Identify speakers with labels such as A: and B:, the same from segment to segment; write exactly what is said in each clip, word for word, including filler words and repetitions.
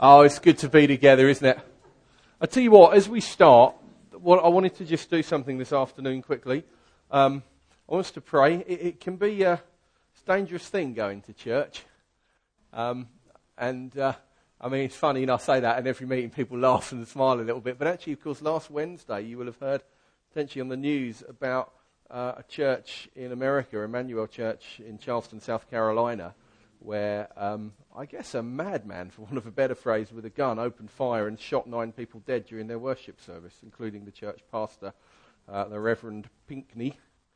A: Oh, it's good to be together, isn't it? I tell you what, as we start, what I wanted to just do something this afternoon quickly. Um, I want us to pray. It, it can be a dangerous thing going to church. Um, and, uh, I mean, it's funny, and I say that, and every meeting people laugh and smile a little bit. But actually, of course, last Wednesday, you will have heard potentially on the news about uh, a church in America, Emmanuel Church in Charleston, South Carolina, where um, I guess a madman, for want of a better phrase, with a gun opened fire and shot nine people dead during their worship service, including the church pastor, uh, the Reverend Pinkney.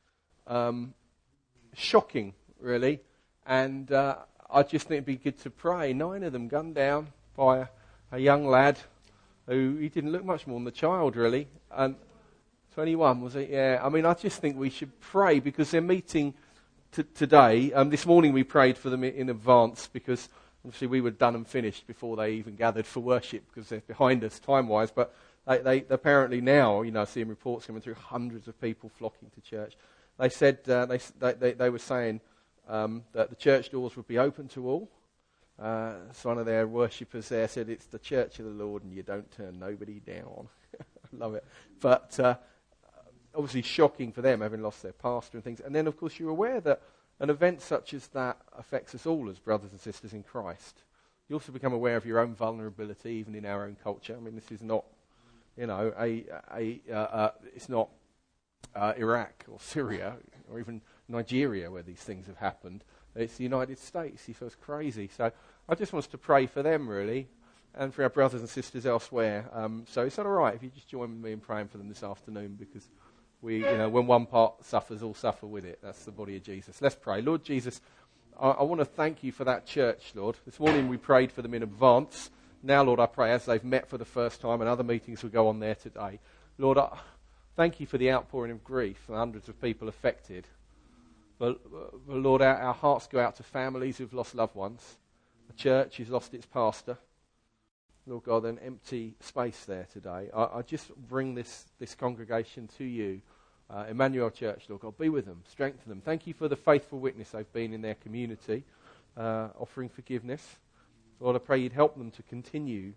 A: Um, shocking, really. And uh, I just think it'd be good to pray. Nine of them gunned down by a, a young lad who, he didn't look much more than a child, really. And twenty-one, was it? Yeah. I mean, I just think we should pray because they're meeting t- today. Um, this morning we prayed for them in, in advance because obviously we were done and finished before they even gathered for worship because they're behind us time-wise. But they, they apparently now, you know, seeing reports coming through, hundreds of people flocking to church. They said, uh, they, they they were saying um, that the church doors would be open to all. Uh, so one of their worshippers there said, it's the church of the Lord and you don't turn nobody down. I love it. But uh, obviously shocking for them, having lost their pastor and things. And then, of course, you're aware that an event such as that affects us all as brothers and sisters in Christ. You also become aware of your own vulnerability, even in our own culture. I mean, this is not, you know, a, a uh, uh, it's not uh, Iraq or Syria or even Nigeria where these things have happened. It's the United States. He feels crazy. So I just want us to pray for them, really, and for our brothers and sisters elsewhere. Um, so it's all right if you just join with me in praying for them this afternoon, because we, you know, when one part suffers, all suffer with it. That's the body of Jesus. Let's pray. Lord Jesus, I, I want to thank you for that church, Lord. This morning we prayed for them in advance. Now, Lord, I pray as they've met for the first time, and other meetings will go on there today. Lord, I thank you for the outpouring of grief for hundreds of people affected. But, but Lord, our, our hearts go out to families who've lost loved ones, a church who's lost its pastor. Lord God, an empty space there today. I, I just bring this, this congregation to you. Uh, Emmanuel Church, Lord God, be with them, strengthen them. Thank you for the faithful witness they've been in their community, uh, offering forgiveness. Lord, I pray you'd help them to continue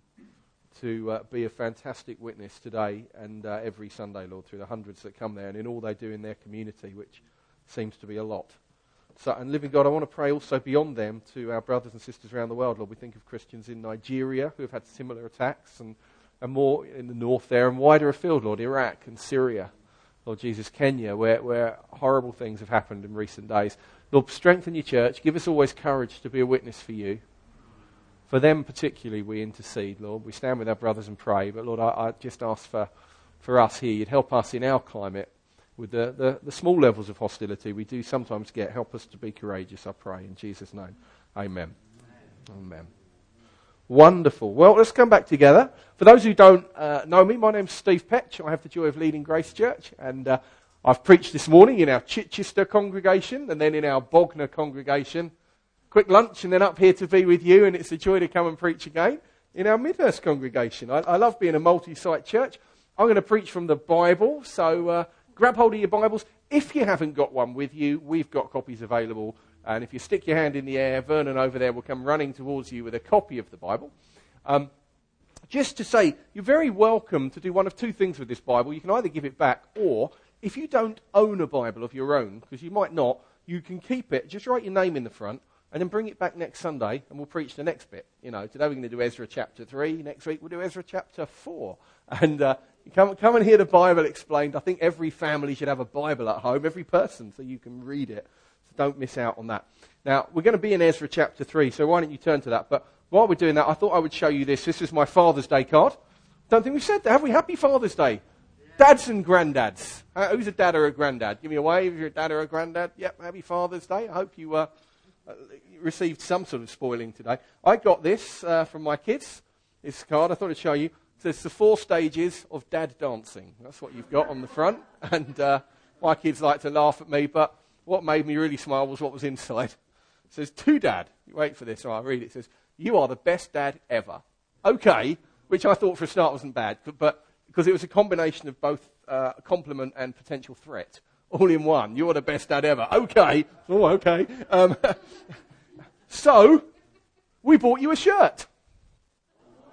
A: to uh, be a fantastic witness today and uh, every Sunday, Lord, through the hundreds that come there and in all they do in their community, which seems to be a lot. So, and living God, I want to pray also beyond them to our brothers and sisters around the world. Lord, we think of Christians in Nigeria who have had similar attacks, and, and more in the north there, and wider afield, Lord, Iraq and Syria. Lord Jesus, Kenya, where, where horrible things have happened in recent days. Lord, strengthen your church. Give us always courage to be a witness for you. For them particularly, we intercede, Lord. We stand with our brothers and pray. But Lord, I, I just ask for, for us here, you'd help us in our climate with the, the, the small levels of hostility we do sometimes get. Help us to be courageous, I pray, in Jesus' name. Amen. Amen. Amen. Wonderful. Well, let's come back together. For those who don't uh, know me, my name's Steve Petch. I have the joy of leading Grace Church, and uh, I've preached this morning in our Chichester congregation and then in our Bognor congregation. Quick lunch and then up here to be with you, and it's a joy to come and preach again in our Midhurst congregation. I, I love being a multi-site church. I'm going to preach from the Bible, so uh, grab hold of your Bibles. If you haven't got one with you, we've got copies available. And if you stick your hand in the air, Vernon over there will come running towards you with a copy of the Bible. Um, just to say, you're very welcome to do one of two things with this Bible. You can either give it back, or if you don't own a Bible of your own, because you might not, you can keep it. Just write your name in the front, and then bring it back next Sunday, and we'll preach the next bit. You know, today we're going to do Ezra chapter three. Next week we'll do Ezra chapter four. And uh, come, come and hear the Bible explained. I think every family should have a Bible at home, every person, so you can read it. Don't miss out on that. Now, we're going to be in Ezra chapter three, so why don't you turn to that? But while we're doing that, I thought I would show you this. This is my Father's Day card. Don't think we've said that, have we? Happy Father's Day. Yeah. Dads and granddads. Uh, who's a dad or a granddad? Give me a wave if you're a dad or a granddad. Yep, happy Father's Day. I hope you uh, received some sort of spoiling today. I got this uh, from my kids, this card. I thought I'd show you. It says the four stages of dad dancing. That's what you've got on the front. And uh, my kids like to laugh at me, but what made me really smile was what was inside. It says, to Dad. Wait for this, or I'll read it. It says, you are the best dad ever. Okay, which I thought for a start wasn't bad, but, but because it was a combination of both uh, compliment and potential threat, all in one. You're the best dad ever. Okay. Oh, okay. Um, so, we bought you a shirt.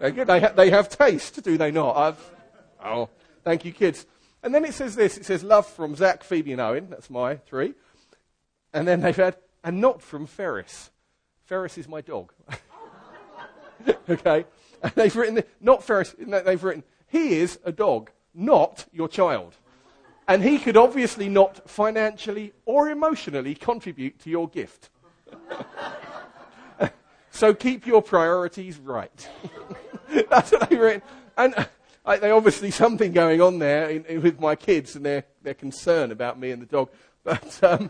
A: They're good. They, ha- they have taste, do they not? I've, oh, thank you, kids. And then it says this. It says, love from Zach, Phoebe and Owen. That's my three. And then they've had, and not from Ferris. Ferris is my dog. Okay? And they've written, not Ferris, no, they've written, he is a dog, not your child. And he could obviously not financially or emotionally contribute to your gift. So keep your priorities right. That's what they've written. And uh, they obviously something going on there in, in, with my kids and their, their concern about me and the dog. But um,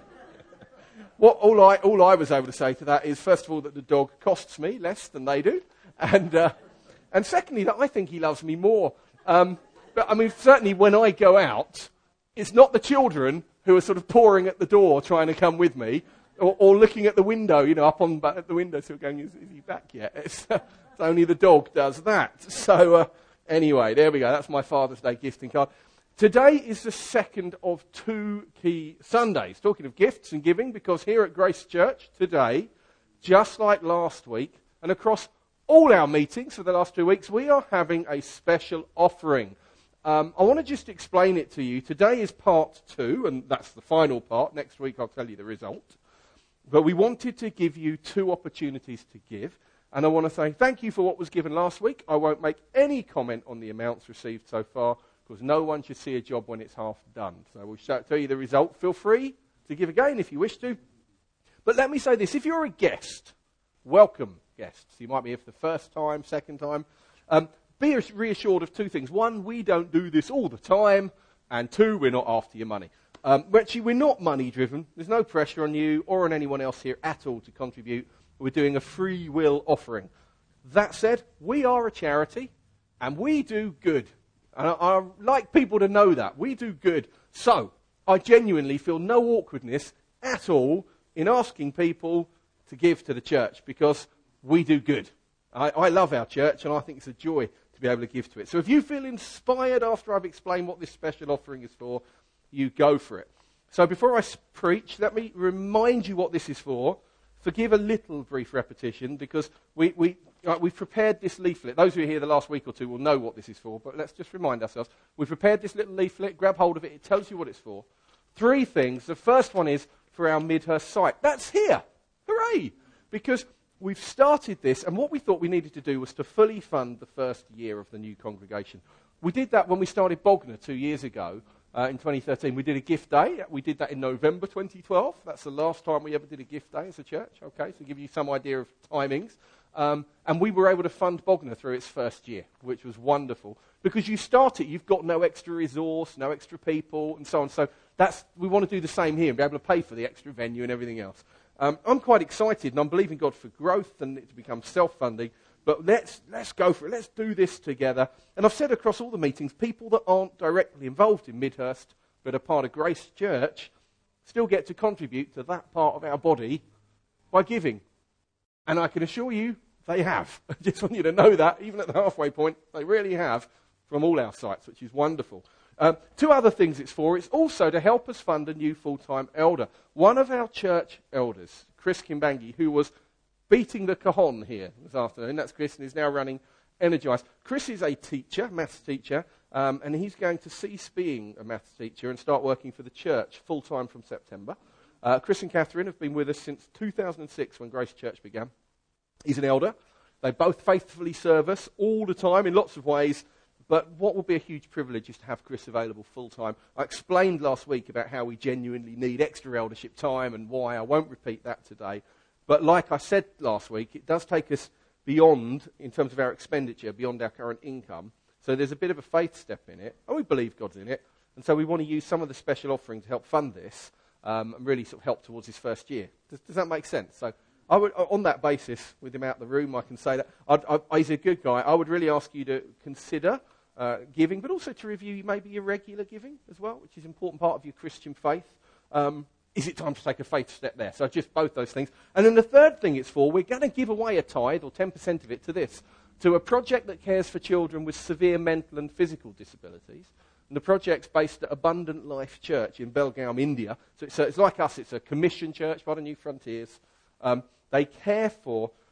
A: what all I all I was able to say to that is, first of all, that the dog costs me less than they do, and uh, and secondly, that I think he loves me more. Um, but I mean, certainly when I go out, it's not the children who are sort of pouring at the door trying to come with me, or, or looking at the window, you know, up on at the window, still going, is, is he back yet? It's, uh, it's only the dog does that. So uh, anyway, there we go. That's my Father's Day gifting card. Today is the second of two key Sundays. Talking of gifts and giving, because here at Grace Church today, just like last week, and across all our meetings for the last two weeks, we are having a special offering. Um, I want to just explain it to you. Today is part two, and that's the final part. Next week I'll tell you the result. But we wanted to give you two opportunities to give. And I want to say thank you for what was given last week. I won't make any comment on the amounts received so far, because no one should see a job when it's half done. So we'll show, tell you the result. Feel free to give again if you wish to. But let me say this. If you're a guest, welcome guests. You might be here for the first time, second time. Um, be reassured of two things. One, we don't do this all the time. And two, we're not after your money. Um, actually, we're not money driven. There's no pressure on you or on anyone else here at all to contribute. We're doing a free will offering. That said, we are a charity and we do good. And I, I like people to know that. We do good. So, I genuinely feel no awkwardness at all in asking people to give to the church, because we do good. I, I love our church, and I think it's a joy to be able to give to it. So if you feel inspired after I've explained what this special offering is for, you go for it. So before I preach, let me remind you what this is for. Forgive a little brief repetition, because we, we, uh, we've prepared this leaflet. Those who were here the last week or two will know what this is for, but let's just remind ourselves. We've prepared this little leaflet. Grab hold of it. It tells you what it's for. Three things. The first one is for our Midhurst site. That's here. Hooray! Because we've started this, and what we thought we needed to do was to fully fund the first year of the new congregation. We did that when we started Bognor two years ago. Uh, in twenty thirteen, we did a gift day. We did that in November twenty twelve. That's the last time we ever did a gift day as a church. Okay, to give you some idea of timings. Um, and we were able to fund Bognor through its first year, which was wonderful. Because you start it, you've got no extra resource, no extra people, and so on. So that's we want to do the same here and be able to pay for the extra venue and everything else. Um, I'm quite excited, and I'm believing God for growth and it to become self-funding. But let's let's go for it. Let's do this together. And I've said across all the meetings, people that aren't directly involved in Midhurst but are part of Grace Church still get to contribute to that part of our body by giving. And I can assure you they have. I just want you to know that, even at the halfway point, they really have from all our sites, which is wonderful. Um, two other things it's for. It's also to help us fund a new full-time elder. One of our church elders, Chris Kimbangi, who was beating the cajon here this afternoon. That's Chris, and he's now running Energize. Chris is a teacher, maths teacher, um, and he's going to cease being a maths teacher and start working for the church full-time from September. Uh, Chris and Catherine have been with us since two thousand six when Grace Church began. He's an elder. They both faithfully serve us all the time in lots of ways, but what will be a huge privilege is to have Chris available full-time. I explained last week about how we genuinely need extra eldership time and why. I won't repeat that today. But like I said last week, it does take us beyond, in terms of our expenditure, beyond our current income. So there's a bit of a faith step in it, and we believe God's in it. And so we want to use some of the special offering to help fund this um, and really sort of help towards his first year. Does, does that make sense? So I would, on that basis, with him out the room, I can say that I'd, I, he's a good guy. I would really ask you to consider uh, giving, but also to review maybe your regular giving as well, which is an important part of your Christian faith. Um, Is it time to take a faith step there? So just both those things. And then the third thing it's for, we're going to give away a tithe, or ten percent of it, to this, to a project that cares for children with severe mental and physical disabilities. And the project's based at Abundant Life Church in Belgaum, India. So it's, a, it's like us, it's a commission church, part of New Frontiers. Um, they care for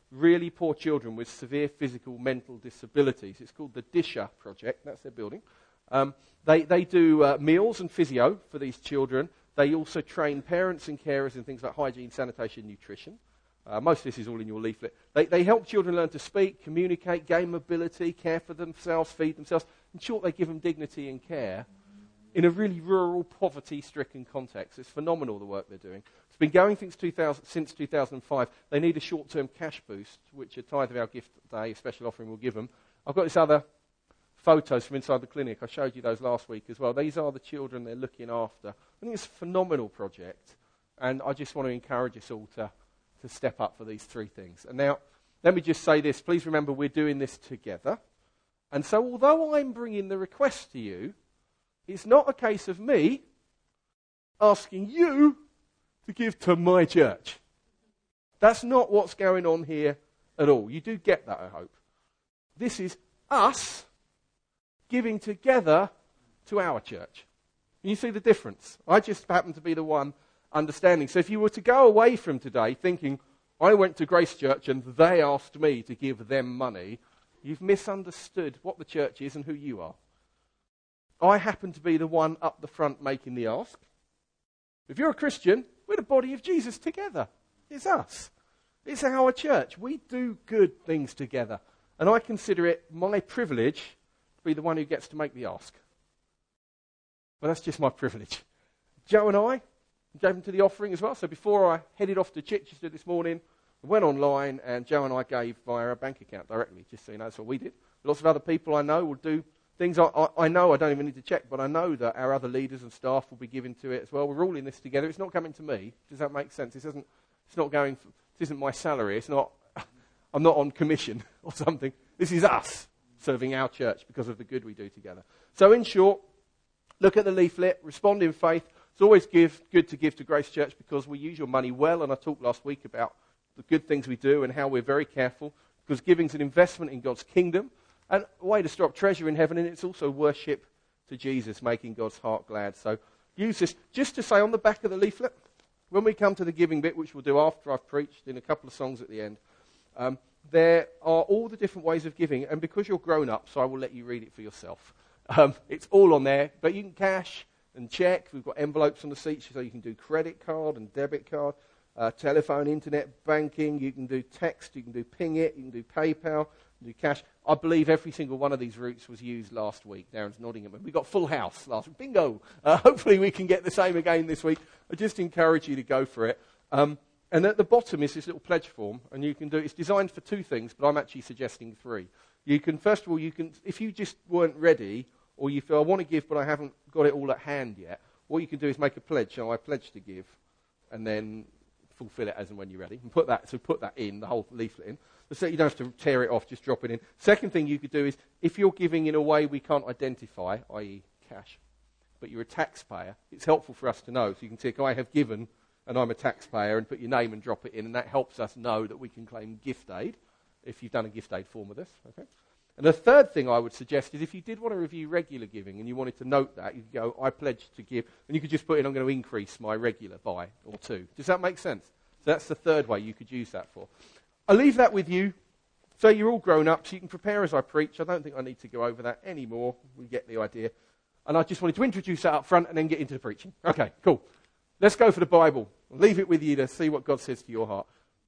A: really poor children with severe physical, mental disabilities. It's called the Disha Project. That's their building. Um, they, they do uh, meals and physio for these children. They also train parents and carers in things like hygiene, sanitation, nutrition. Uh, most of this is all in your leaflet. They, they help children learn to speak, communicate, gain mobility, care for themselves, feed themselves. In short, they give them dignity and care in a really rural, poverty-stricken context. It's phenomenal, the work they're doing. It's been going since two thousand, since two thousand five. They need a short-term cash boost, which a tithe of our gift day, a special offering, will give them. I've got this other photos from inside the clinic. I showed you those last week as well. These are the children they're looking after. I think it's a phenomenal project, and I just want to encourage us all to to step up for these three things. And now, let me just say this. Please remember we're doing this together. And so although I'm bringing the request to you, it's not a case of me asking you to give to my church. That's not what's going on here at all. You do get that, I hope. This is us giving together to our church. You see the difference? I just happen to be the one understanding. So if you were to go away from today thinking, I went to Grace Church and they asked me to give them money, you've misunderstood what the church is and who you are. I happen to be the one up the front making the ask. If you're a Christian, we're the body of Jesus together. It's us. It's our church. We do good things together. And I consider it my privilege to be the one who gets to make the ask. Well, that's just my privilege. Joe and I gave them to the offering as well. So before I headed off to Chichester this morning, I went online and Joe and I gave via our bank account directly, just so you know. That's what we did. Lots of other people I know will do things I, I, I know I don't even need to check, but I know that our other leaders and staff will be giving to it as well. We're all in this together. It's not coming to me. Does that make sense? This isn't, it's not going, for, this isn't my salary. It's not, I'm not on commission or something. This is us serving our church because of the good we do together. So in short, look at the leaflet, respond in faith. It's always give, good to give to Grace Church because we use your money well, and I talked last week about the good things we do and how we're very careful, because giving's an investment in God's kingdom and a way to store up treasure in heaven, and it's also worship to Jesus, making God's heart glad. So use this. Just to say on the back of the leaflet, when we come to the giving bit, which we'll do after I've preached in a couple of songs at the end, um, there are all the different ways of giving, and because you're grown up, so I will let you read it for yourself. Um, it's all on there, but you can cash and check. We've got envelopes on the seats, so you can do credit card and debit card, uh, telephone, internet banking. You can do text, you can do Ping It, you can do PayPal, you can do cash. I believe every single one of these routes was used last week. Darren's nodding at me. We got full house last week. Bingo! Uh, hopefully we can get the same again this week. I just encourage you to go for it. Um, and at the bottom is this little pledge form, and you can do. It's designed for two things, but I'm actually suggesting three. You can, first of all, you can, if you just weren't ready, or you feel, I want to give, but I haven't got it all at hand yet, what you can do is make a pledge. So I pledge to give, and then fulfill it as and when you're ready. And put that, so put that in, the whole leaflet in. So you don't have to tear it off, just drop it in. Second thing you could do is, if you're giving in a way we can't identify, that is cash, but you're a taxpayer, it's helpful for us to know. So you can tick, I have given, and I'm a taxpayer, and put your name and drop it in, and that helps us know that we can claim gift aid, if you've done a gift aid form with us. Okay. And the third thing I would suggest is if you did want to review regular giving and you wanted to note that, you could go, I pledge to give, and you could just put in, I'm going to increase my regular by or two. Does that make sense? So that's the third way you could use that for. I'll leave that with you. So you're all grown up, so you can prepare as I preach. I don't think I need to go over that anymore. We get the idea. And I just wanted to introduce that up front and then get into the preaching. Okay, cool. Let's go for the Bible. I'll leave it with you to see what God says to your heart.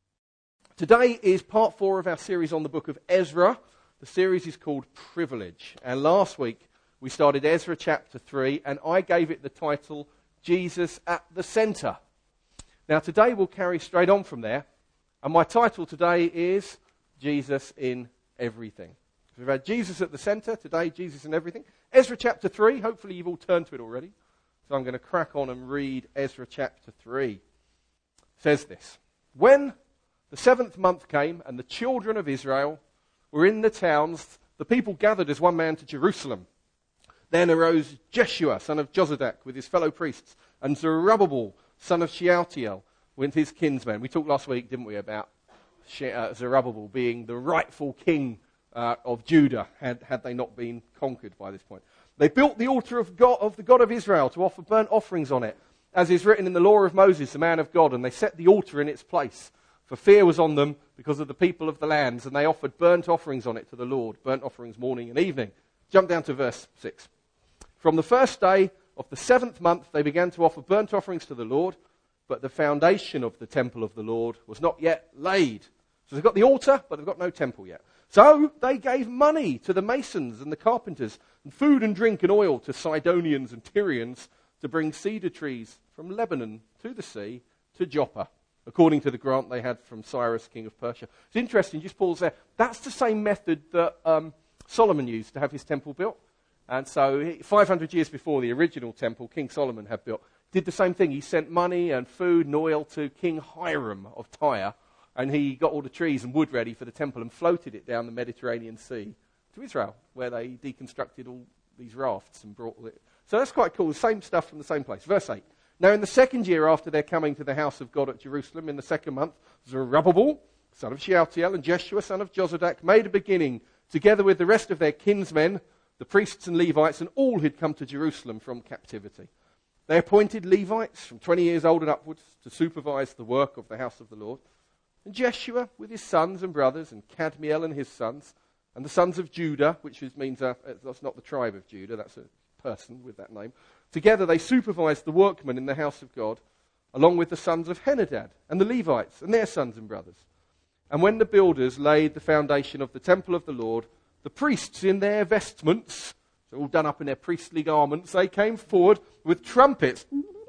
A: Today is part four of our series on the book of Ezra. The series is called Privilege. And last week we started Ezra chapter three, and I gave it the title, Jesus at the Centre. Now today we'll carry straight on from there. And my title today is Jesus in Everything. So we've had Jesus at the centre, today Jesus in Everything. Ezra chapter three, hopefully you've all turned to it already. So I'm going to crack on and read Ezra chapter three. It says this, when the seventh month came and the children of Israel were in the towns, the people gathered as one man to Jerusalem. Then arose Jeshua, son of Jozadak, with his fellow priests, and Zerubbabel, son of Shealtiel, with his kinsmen. We talked last week, didn't we, about Zerubbabel being the rightful king uh, of Judah, had, had they not been conquered by this point. They built the altar of God, of the God of Israel, to offer burnt offerings on it, as is written in the law of Moses, the man of God, and they set the altar in its place. For fear was on them because of the people of the lands, and they offered burnt offerings on it to the Lord, burnt offerings morning and evening. Jump down to verse six. From the first day of the seventh month, they began to offer burnt offerings to the Lord, but the foundation of the temple of the Lord was not yet laid. So they've got the altar, but they've got no temple yet. So they gave money to the masons and the carpenters, and food and drink and oil to Sidonians and Tyrians to bring cedar trees from Lebanon to the sea to Joppa, according to the grant they had from Cyrus, king of Persia. It's interesting, just pause there. That's the same method that um, Solomon used to have his temple built. And so five hundred years before the original temple, King Solomon had built, did the same thing. He sent money and food and oil to King Hiram of Tyre, and he got all the trees and wood ready for the temple and floated it down the Mediterranean Sea to Israel, where they deconstructed all these rafts and brought it. So that's quite cool. The same stuff from the same place. Verse eight. Now in the second year after their coming to the house of God at Jerusalem, in the second month, Zerubbabel, son of Shealtiel, and Jeshua, son of Jozadak, made a beginning, together with the rest of their kinsmen, the priests and Levites, and all who'd come to Jerusalem from captivity. They appointed Levites from twenty years old and upwards to supervise the work of the house of the Lord. And Jeshua with his sons and brothers, and Kadmiel and his sons, and the sons of Judah, which is, means uh, that's not the tribe of Judah, that's a person with that name. Together they supervised the workmen in the house of God, along with the sons of Henadad, and the Levites, and their sons and brothers. And when the builders laid the foundation of the temple of the Lord, the priests in their vestments, so all done up in their priestly garments, they came forward with trumpets.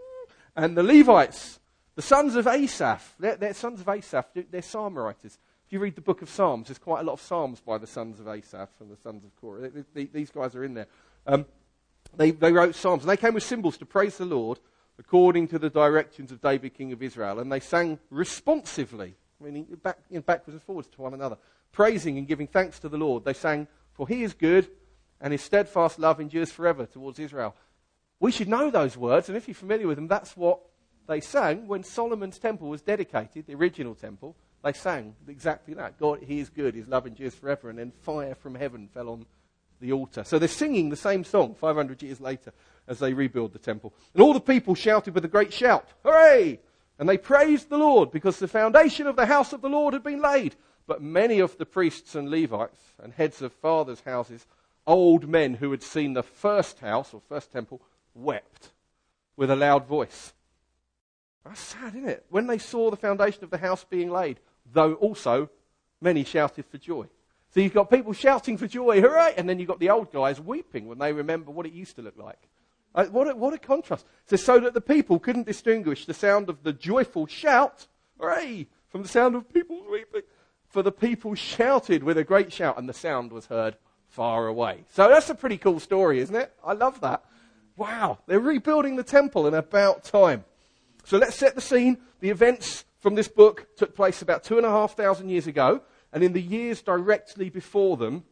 A: And the Levites, the sons of Asaph, they're, they're sons of Asaph, they're psalm writers. If you read the book of Psalms, there's quite a lot of psalms by the sons of Asaph and the sons of Korah. They, they, these guys are in there. Um, they, they wrote psalms, and they came with cymbals to praise the Lord according to the directions of David, king of Israel. And they sang responsively, meaning back, you know, backwards and forwards to one another, praising and giving thanks to the Lord. They sang, for he is good, and his steadfast love endures forever towards Israel. We should know those words, and if you're familiar with them, that's what they sang when Solomon's temple was dedicated, the original temple. They sang exactly that. God, he is good, his love endures forever, and then fire from heaven fell on the altar. So they're singing the same song five hundred years later as they rebuild the temple. And all the people shouted with a great shout, hooray! And they praised the Lord because the foundation of the house of the Lord had been laid. But many of the priests and Levites and heads of fathers' houses, old men who had seen the first house or first temple, wept with a loud voice. That's sad, isn't it? When they saw the foundation of the house being laid, though also many shouted for joy. So you've got people shouting for joy, hooray! And then you've got the old guys weeping when they remember what it used to look like. Uh, what, a, what a contrast. So, so that the people couldn't distinguish the sound of the joyful shout, hooray, from the sound of people weeping. For the people shouted with a great shout, and the sound was heard far away. So that's a pretty cool story, isn't it? I love that. Wow, they're rebuilding the temple in about time. So let's set the scene. The events from this book took place about two and a half thousand years ago, and in the years directly before them,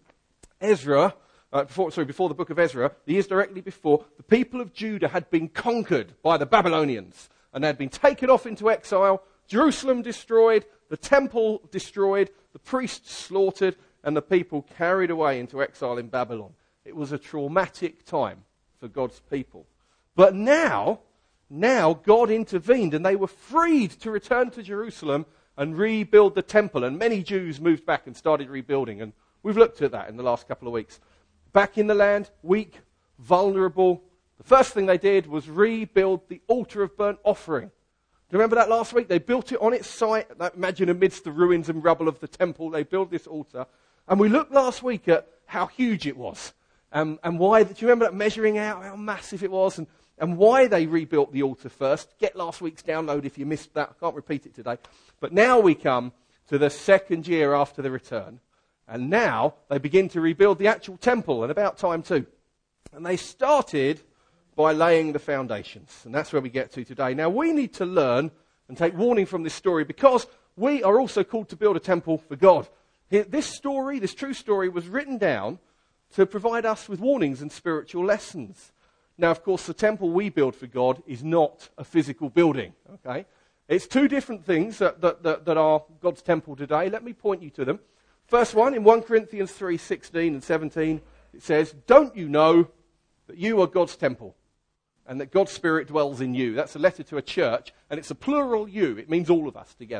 A: Ezra, uh, before, sorry, before the book of Ezra, the years directly before, the people of Judah had been conquered by the Babylonians, and they had been taken off into exile, Jerusalem destroyed, the temple destroyed, the priests slaughtered, and the people carried away into exile in Babylon. It was a traumatic time for God's people. But now, now God intervened, and they were freed to return to Jerusalem and rebuild the temple. And many Jews moved back and started rebuilding. And we've looked at that in the last couple of weeks. Back in the land, weak, vulnerable. The first thing they did was rebuild the altar of burnt offering. Do you remember that last week? They built it on its site. Imagine amidst the ruins and rubble of the temple, they built this altar. And we looked last week at how huge it was. Um, and why, do you remember that measuring out how massive it was? And, and why they rebuilt the altar first. Get last week's download if you missed that. I can't repeat it today. But now we come to the second year after the return. And now they begin to rebuild the actual temple, and about time too. And they started by laying the foundations. And that's where we get to today. Now we need to learn and take warning from this story, because we are also called to build a temple for God. This story, this true story, was written down to provide us with warnings and spiritual lessons. Now, of course, the temple we build for God is not a physical building. Okay, it's two different things that, that, that, that are God's temple today. Let me point you to them. First one, in First Corinthians three, sixteen and seventeen, it says, don't you know that you are God's temple and that God's Spirit dwells in you? That's a letter to a church, and it's a plural you. It means all of us together.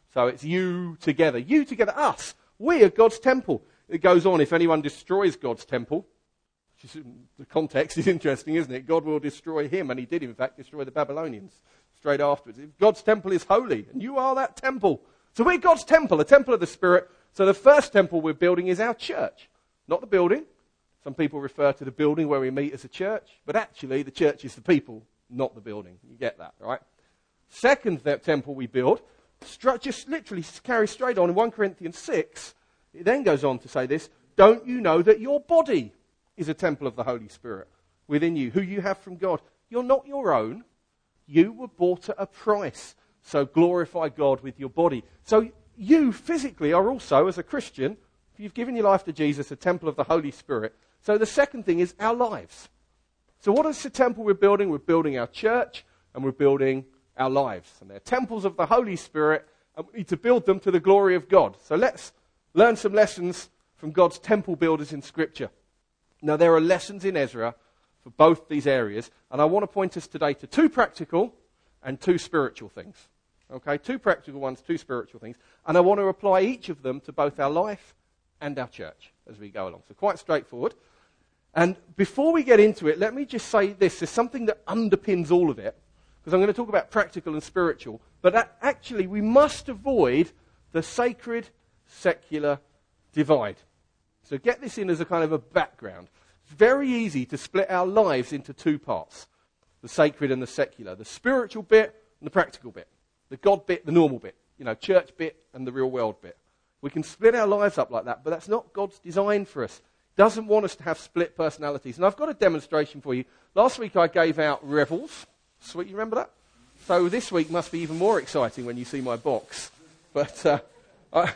A: So it's you together. You together, us. We are God's temple. It goes on, if anyone destroys God's temple, which is, the context is interesting, isn't it? God will destroy him, and he did, in fact, destroy the Babylonians straight afterwards. God's temple is holy, and you are that temple. So we're God's temple, a temple of the Spirit. So the first temple we're building is our church, not the building. Some people refer to the building where we meet as a church, but actually the church is the people, not the building. You get that, right? Second temple we build, just literally carry straight on in First Corinthians six. It then goes on to say this: don't you know that your body is a temple of the Holy Spirit within you, who you have from God? You're not your own. You were bought at a price. So glorify God with your body. So you physically are also, as a Christian, if you've given your life to Jesus, a temple of the Holy Spirit. So the second thing is our lives. So what is the temple we're building? We're building our church, and we're building our lives. And they're temples of the Holy Spirit, and we need to build them to the glory of God. So let's learn some lessons from God's temple builders in Scripture. Now, there are lessons in Ezra for both these areas, and I want to point us today to two practical and two spiritual things. Okay, two practical ones, two spiritual things, and I want to apply each of them to both our life and our church as we go along. So quite straightforward. And before we get into it, let me just say this. There's something that underpins all of it, because I'm going to talk about practical and spiritual, but that actually we must avoid the sacred secular divide. So get this in as a kind of a background. It's very easy to split our lives into two parts: the sacred and the secular, the spiritual bit and the practical bit, the God bit, the normal bit, you know, church bit and the real world bit. We can split our lives up like that, but that's not God's design for us. He doesn't want us to have split personalities. And I've got a demonstration for you. Last week I gave out Revels. Sweet, you remember that? So this week must be even more exciting when you see my box. But uh, I,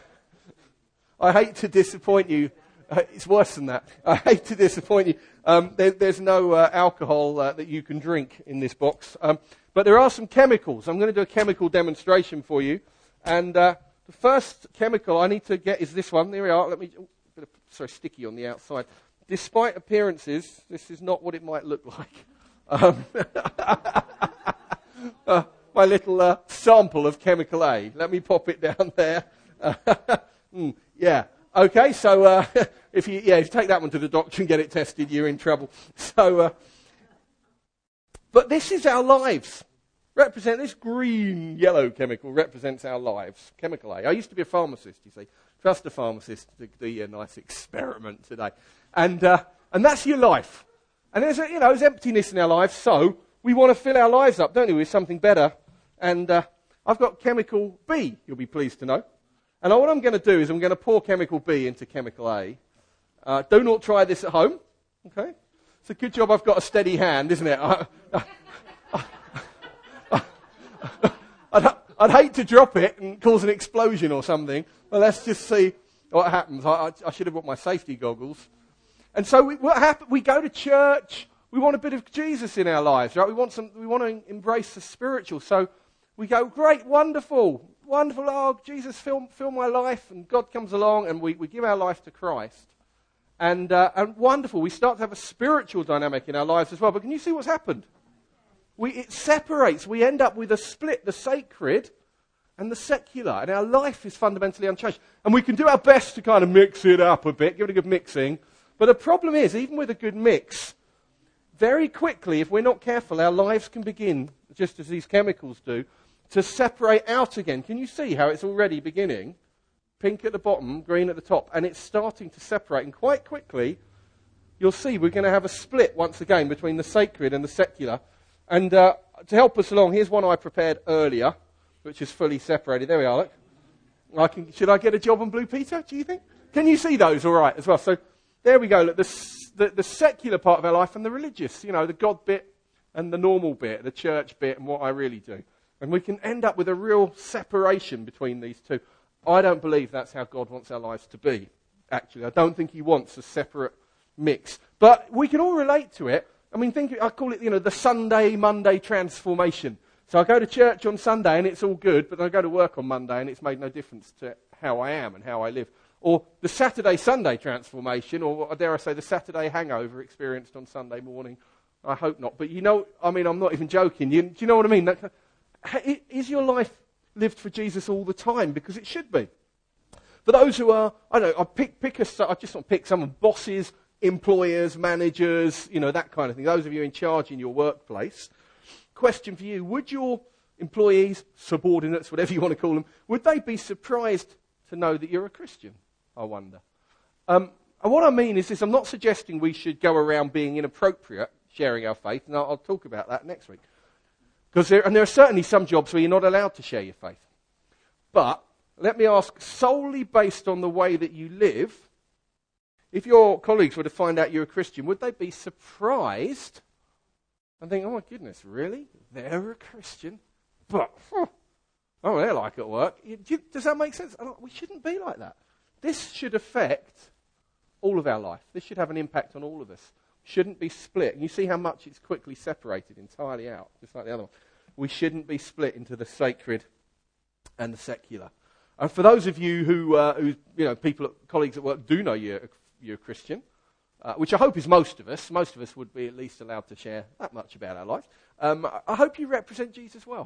A: I hate to disappoint you. Uh, it's worse than that. I hate to disappoint you. Um, there, there's no uh, alcohol uh, that you can drink in this box. Um, but there are some chemicals. I'm going to do a chemical demonstration for you. And uh, the first chemical I need to get is this one. There we are. Let me. Oh, a bit of, sorry, sticky on the outside. Despite appearances, this is not what it might look like. Um, uh, my little uh, sample of chemical A. Let me pop it down there. mm, yeah. Okay, so uh, if you yeah, if you take that one to the doctor and get it tested, you're in trouble. So, uh, but this is our lives. Represent this green yellow chemical represents our lives. Chemical A. I used to be a pharmacist. You see, trust a pharmacist to do a nice experiment today, and uh, and that's your life. And there's a, you know there's emptiness in our lives, so we want to fill our lives up, don't we, with something better. And uh, I've got chemical B. You'll be pleased to know. And what I'm going to do is I'm going to pour chemical B into chemical A. Uh, do not try this at home. Okay? It's a good job I've got a steady hand, isn't it? I, I, I, I'd, I'd hate to drop it and cause an explosion or something. But let's just see what happens. I, I should have brought my safety goggles. And so we, what happen, we go to church. We want a bit of Jesus in our lives, right? We want some. We want to embrace the spiritual. So we go, great, wonderful. Wonderful, oh, Jesus, fill, fill my life, and God comes along, and we, we give our life to Christ. And, uh, and wonderful, we start to have a spiritual dynamic in our lives as well. But can you see what's happened? We, it separates. We end up with a split, the sacred and the secular. And our life is fundamentally unchanged. And we can do our best to kind of mix it up a bit, give it a good mixing. But the problem is, even with a good mix, very quickly, if we're not careful, our lives can begin, just as these chemicals do, to separate out again. Can you see how it's already beginning? Pink at the bottom, green at the top, and it's starting to separate. And quite quickly, you'll see we're going to have a split once again between the sacred and the secular. And uh, to help us along, here's one I prepared earlier, which is fully separated. There we are, look. I can, should I get a job on Blue Peter, do you think? Can you see those all right as well? So there we go. Look, the, the, the secular part of our life and the religious, you know, the God bit and the normal bit, the church bit and what I really do. And we can end up with a real separation between these two. I don't believe that's how God wants our lives to be, actually. I don't think he wants a separate mix. But we can all relate to it. I mean, think I call it, you know, the Sunday, Monday transformation. So I go to church on Sunday and it's all good, but I go to work on Monday and it's made no difference to how I am and how I live. Or the Saturday, Sunday transformation, or dare I say the Saturday hangover experienced on Sunday morning. I hope not. But you know, I mean, I'm not even joking. You, do you know what I mean? That, Is your life lived for Jesus all the time, because it should be. For those who are, I don't know, I pick, pick a, I just want to pick some bosses, employers, managers, you know, that kind of thing. Those of you in charge in your workplace. Question for you, would your employees, subordinates, whatever you want to call them, would they be surprised to know that you're a Christian, I wonder? Um, and what I mean is this, I'm not suggesting we should go around being inappropriate, sharing our faith, and I'll, I'll talk about that next week. Because there, and there are certainly some jobs where you're not allowed to share your faith. But, let me ask, solely based on the way that you live, if your colleagues were to find out you're a Christian, would they be surprised and think, oh my goodness, really? They're a Christian? But, oh, they're like at work. Does that make sense? We shouldn't be like that. This should affect all of our life. This should have an impact on all of us. Shouldn't be split. And you see how much it's quickly separated entirely out, just like the other one. We shouldn't be split into the sacred and the secular. And for those of you who, uh, who you know, people, colleagues at work do know you're a, you're a Christian, uh, which I hope is most of us. Most of us would be at least allowed to share that much about our lives. Um, I hope you represent Jesus well.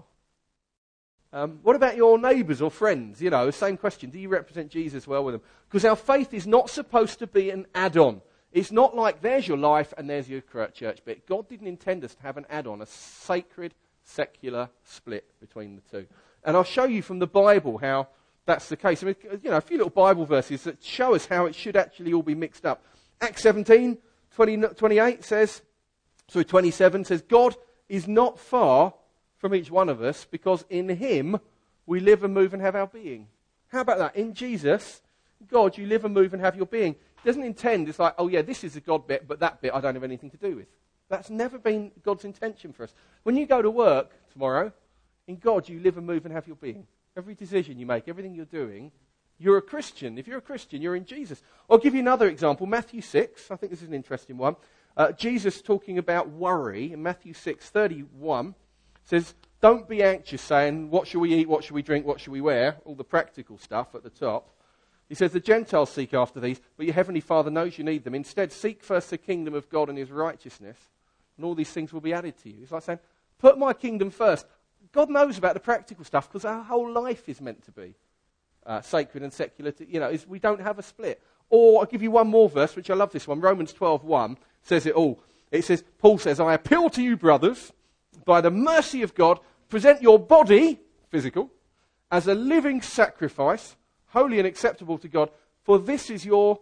A: Um, what about your neighbours or friends? You know, same question. Do you represent Jesus well with them? Because our faith is not supposed to be an add-on. It's not like there's your life and there's your church bit. God didn't intend us to have an add-on, a sacred, secular split between the two. And I'll show you from the Bible how that's the case. I mean, you know, a few little Bible verses that show us how it should actually all be mixed up. Acts seventeen, twenty, twenty-eight says, sorry, twenty-seven says, God is not far from each one of us, because in him we live and move and have our being. How about that? In Jesus, God, you live and move and have your being. He doesn't intend, it's like, oh yeah, this is the God bit, but that bit I don't have anything to do with. That's never been God's intention for us. When you go to work tomorrow, in God you live and move and have your being. Every decision you make, everything you're doing, you're a Christian. If you're a Christian, you're in Jesus. I'll give you another example. Matthew six, I think this is an interesting one. Uh, Jesus talking about worry in Matthew six thirty-one says, don't be anxious saying, what shall we eat, what shall we drink, what shall we wear? All the practical stuff at the top. He says, the Gentiles seek after these, but your heavenly Father knows you need them. Instead, seek first the kingdom of God and his righteousness, and all these things will be added to you. It's like saying, put my kingdom first. God knows about the practical stuff because our whole life is meant to be uh, sacred and secular. To, you know, is we don't have a split. Or I'll give you one more verse, which I love this one. Romans twelve one says it all. It says, Paul says, I appeal to you, brothers, by the mercy of God, present your body, physical, as a living sacrifice, holy and acceptable to God, for this is your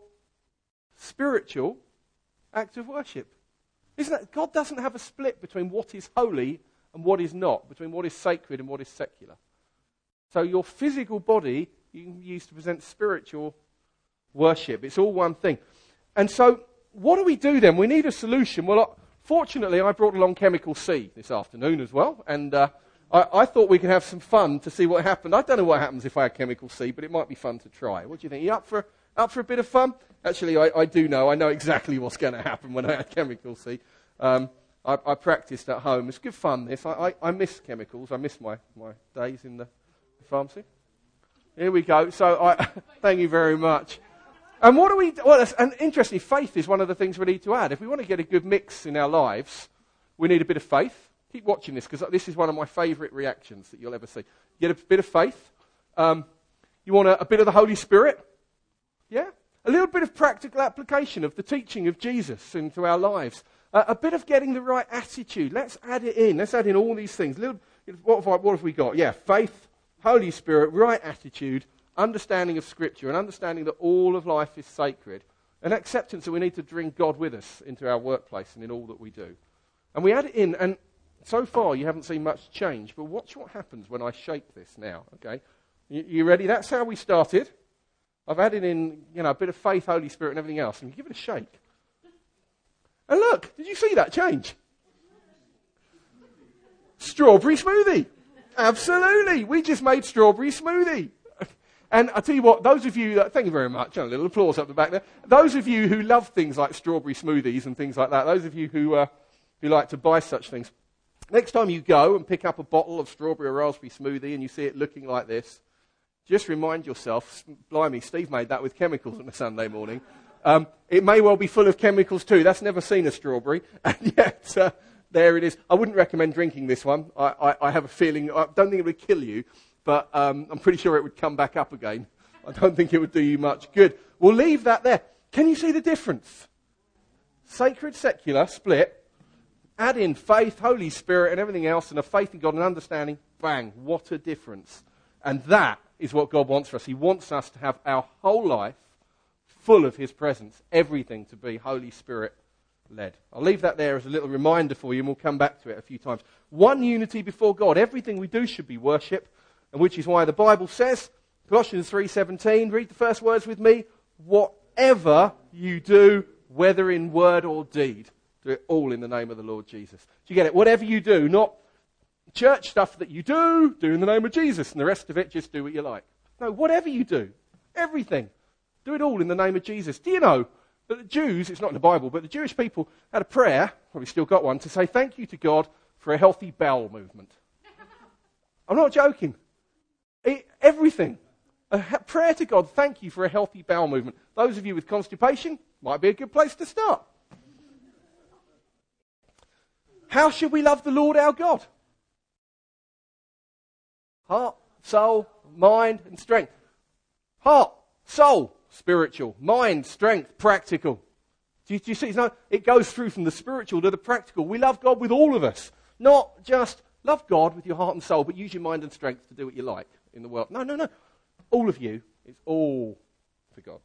A: spiritual act of worship. Isn't that, God doesn't have a split between what is holy and what is not, between what is sacred and what is secular. So your physical body you can use to present spiritual worship. It's all one thing. And so what do we do then? We need a solution. Well, fortunately, I brought along Chemical C this afternoon as well, and uh, I, I thought we could have some fun to see what happened. I don't know what happens if I had Chemical C, but it might be fun to try. What do you think? Are you up for, up for a bit of fun? Actually, I, I do know. I know exactly what's going to happen when I had Chemical C. Um, I, I practiced at home. It's good fun, this. I, I, I miss chemicals. I miss my, my days in the pharmacy. Here we go. So I thank you very much. And what do we, well, and interestingly, faith is one of the things we need to add. If we want to get a good mix in our lives, we need a bit of faith. Keep watching this, because this is one of my favourite reactions that you'll ever see. You get a bit of faith. Um, you want a, a bit of the Holy Spirit. Yeah? A little bit of practical application of the teaching of Jesus into our lives. Uh, a bit of getting the right attitude. Let's add it in. Let's add in all these things. Little, what, have I, what have we got? Yeah, faith, Holy Spirit, right attitude, understanding of Scripture, and understanding that all of life is sacred, and acceptance that we need to bring God with us into our workplace and in all that we do. And we add it in, and so far you haven't seen much change, but watch what happens when I shake this now, okay? You, you ready? That's how we started. I've added in, you know, a bit of faith, Holy Spirit, and everything else, and you give it a shake. And look, did you see that change? Strawberry smoothie. Absolutely. We just made strawberry smoothie. And I tell you what, those of you, that, thank you very much, a little applause up the back there. Those of you who love things like strawberry smoothies and things like that, those of you who uh, who like to buy such things, next time you go and pick up a bottle of strawberry or raspberry smoothie and you see it looking like this, just remind yourself, blimey, Steve made that with chemicals on a Sunday morning. Um, it may well be full of chemicals too. That's never seen a strawberry, and yet uh, there it is. I wouldn't recommend drinking this one. I, I, I have a feeling, I don't think it would kill you, but um, I'm pretty sure it would come back up again. I don't think it would do you much good. We'll leave that there. Can you see the difference? Sacred, secular, split. Add in faith, Holy Spirit, and everything else, and a faith in God and understanding. Bang, what a difference. And that is what God wants for us. He wants us to have our whole life full of his presence. Everything to be Holy Spirit led. I'll leave that there as a little reminder for you, and we'll come back to it a few times. One unity before God. Everything we do should be worship, and which is why the Bible says, Colossians three seventeen, read the first words with me. Whatever you do, whether in word or deed, do it all in the name of the Lord Jesus. Do you get it? Whatever you do, not church stuff that you do, do in the name of Jesus, and the rest of it, just do what you like. No, whatever you do, everything, do it all in the name of Jesus. Do you know that the Jews, it's not in the Bible, but the Jewish people had a prayer, probably still got one, to say thank you to God for a healthy bowel movement. I'm not joking. It, everything. A prayer to God, thank you for a healthy bowel movement. Those of you with constipation, might be a good place to start. How should we love the Lord our God? Heart, soul, mind, and strength. Heart, soul, spiritual. Mind, strength, practical. Do you, do you see? No, it goes through from the spiritual to the practical. We love God with all of us. Not just love God with your heart and soul, but use your mind and strength to do what you like in the world. No, no, no. All of you, it's all for God.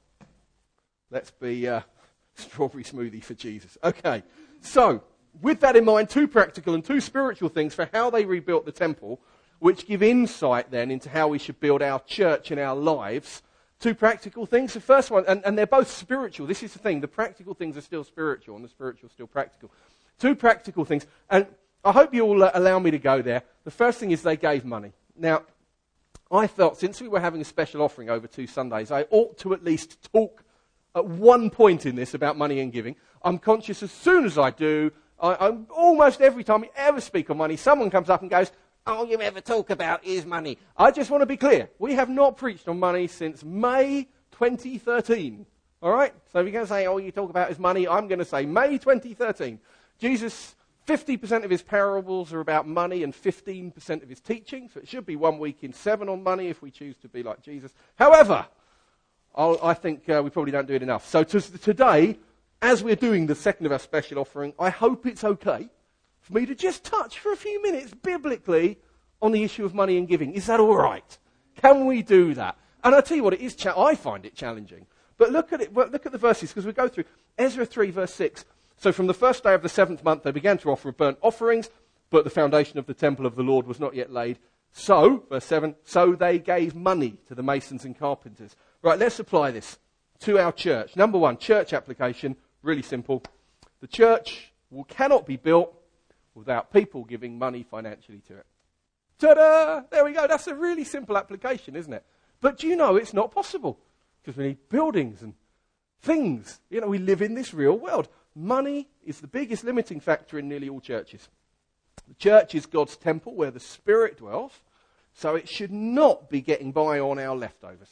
A: Let's be uh, strawberry smoothie for Jesus. Okay, so with that in mind, two practical and two spiritual things for how they rebuilt the temple, which give insight then into how we should build our church and our lives. Two practical things. The first one, and, and they're both spiritual. This is the thing. The practical things are still spiritual and the spiritual is still practical. Two practical things. And I hope you will uh, allow me to go there. The first thing is they gave money. Now, I felt since we were having a special offering over two Sundays, I ought to at least talk at one point in this about money and giving. I'm conscious as soon as I do, I, I'm almost every time we ever speak on money, someone comes up and goes, all you ever talk about is money. I just want to be clear. We have not preached on money since May twenty thirteen. All right? So if you're going to say, all you talk about is money, I'm going to say May twenty thirteen. Jesus, fifty percent of his parables are about money and fifteen percent of his teaching. So it should be one week in seven on money if we choose to be like Jesus. However, I'll, I think uh, we probably don't do it enough. So to, today, as we're doing the second of our special offering, I hope it's okay for me to just touch for a few minutes biblically on the issue of money and giving. Is that all right? Can we do that? And I'll tell you what, it is. Cha- I find it challenging. But look at it. Look at the verses, because we go through Ezra three, verse six. So from the first day of the seventh month, they began to offer burnt offerings, but the foundation of the temple of the Lord was not yet laid. So, verse seven, so they gave money to the masons and carpenters. Right, let's apply this to our church. Number one, church application, really simple. The church will, cannot be built without people giving money financially to it. Ta-da! There we go. That's a really simple application, isn't it? But do you know it's not possible? Because we need buildings and things. You know, we live in this real world. Money is the biggest limiting factor in nearly all churches. The church is God's temple where the Spirit dwells, so it should not be getting by on our leftovers.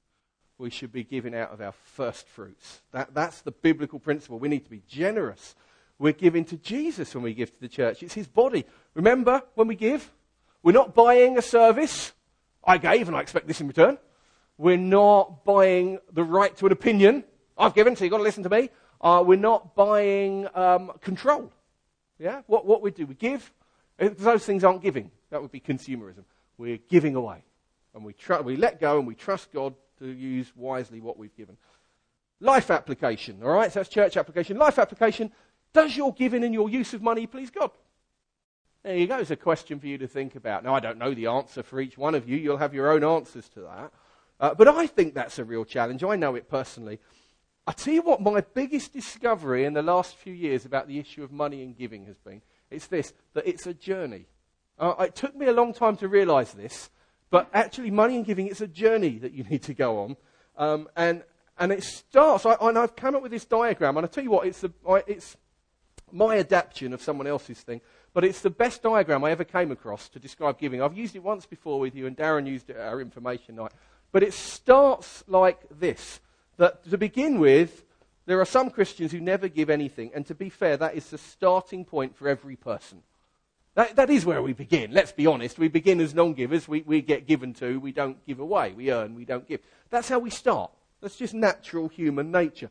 A: We should be giving out of our first fruits. That, that's the biblical principle. We need to be generous. We're giving to Jesus when we give to the church. It's his body. Remember, when we give, we're not buying a service. I gave and I expect this in return. We're not buying the right to an opinion. I've given, so you've got to listen to me. Uh, we're not buying um, control. Yeah, what what we do, we give. Those things aren't giving. That would be consumerism. We're giving away, and we tr- we let go and we trust God to use wisely what we've given. Life application. All right, so that's church application. Life application. Does your giving and your use of money please God? There you go. It's a question for you to think about. Now, I don't know the answer for each one of you. You'll have your own answers to that. Uh, but I think that's a real challenge. I know it personally. I tell you what, my biggest discovery in the last few years about the issue of money and giving has been, it's this, that it's a journey. Uh, it took me a long time to realise this, but actually money and giving, it's a journey that you need to go on. Um, and and it starts, I, and I've come up with this diagram, and I tell you what, it's, the, I, it's my adaptation of someone else's thing, but it's the best diagram I ever came across to describe giving. I've used it once before with you, and Darren used it at our information night. But it starts like this. That to begin with, there are some Christians who never give anything. And to be fair, that is the starting point for every person. That, that is where we begin. Let's be honest. We begin as non-givers. We, we get given to. We don't give away. We earn. We don't give. That's how we start. That's just natural human nature.